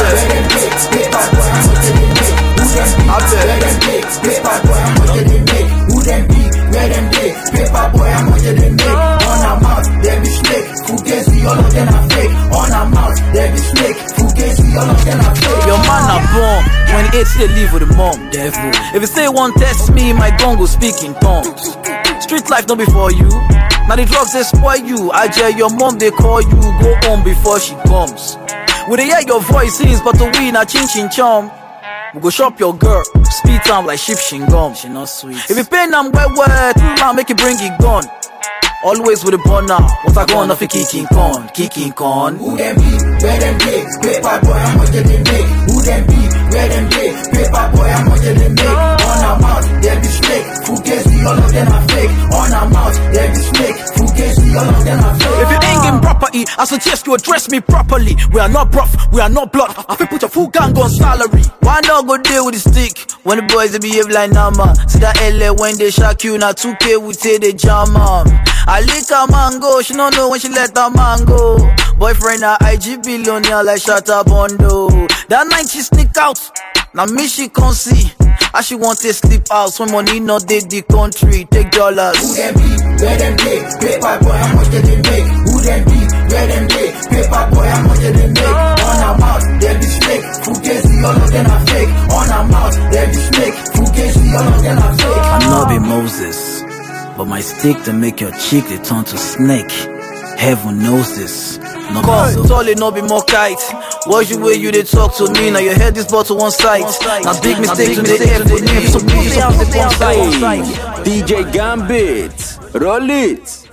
Who them be? Where them be? Paper boy, I'm what they make. On a mouth, there be snake. Who can see all of them are fake? On a mouth, there be snake. Who can see all of them are fake?
Your man a bomb. twenty-eight still live with the mom, devil. If you say one test me, my gun go speak in tongues. Street life not before you. Now the drugs they spoil you. I dare your mom they call you. Go home before she comes. We they hear your voices, but the win a chin chin chum. We go shop your girl, speed time like ship gum. She not sweet. If you pay them wet wet, I'll make you bring it gun. Always with a bun now. What I gonna fi kicking con, kicking con.
Who them be? Where them be? Paper boy, how much they make? Who them be? Where them be? Paper boy, how much they make? On a mouth, there be snake. Who can see all of them are fake? On a mouth, there be snake. Who can see all of them are fake?
If you ain't getting properly, I suggest you address me properly. We are not rough, we are not blood. I feel put your full gang on salary. Why not go deal with the stick? When the boys they behave like Nama. See that L A when they shock you, now two K we say they jam on. I lick a mango, she don't know when she let the mango. Boyfriend a I G billionaire like Shatta Bondo. That night she sneak out, now me she can't see. I she want to sleep out, when money not dead the country, take dollars.
Who them be? Where them be? Paper boy, how much they make? Who them be? Where them be? Paper boy, how much they make? On a mouth, there be snake. Who can see all of them are fake? On a mouth, there be snake. Who can see all of them are fake?
I know be Moses, but my stick to make your cheek they turn to snake. Heaven knows this. No Cause tall it no be more kite. Watch the way you they talk to me. Now your head is brought to one side. Now big mistake to the F to me. So move me out the one side.
D J Gambit, roll it.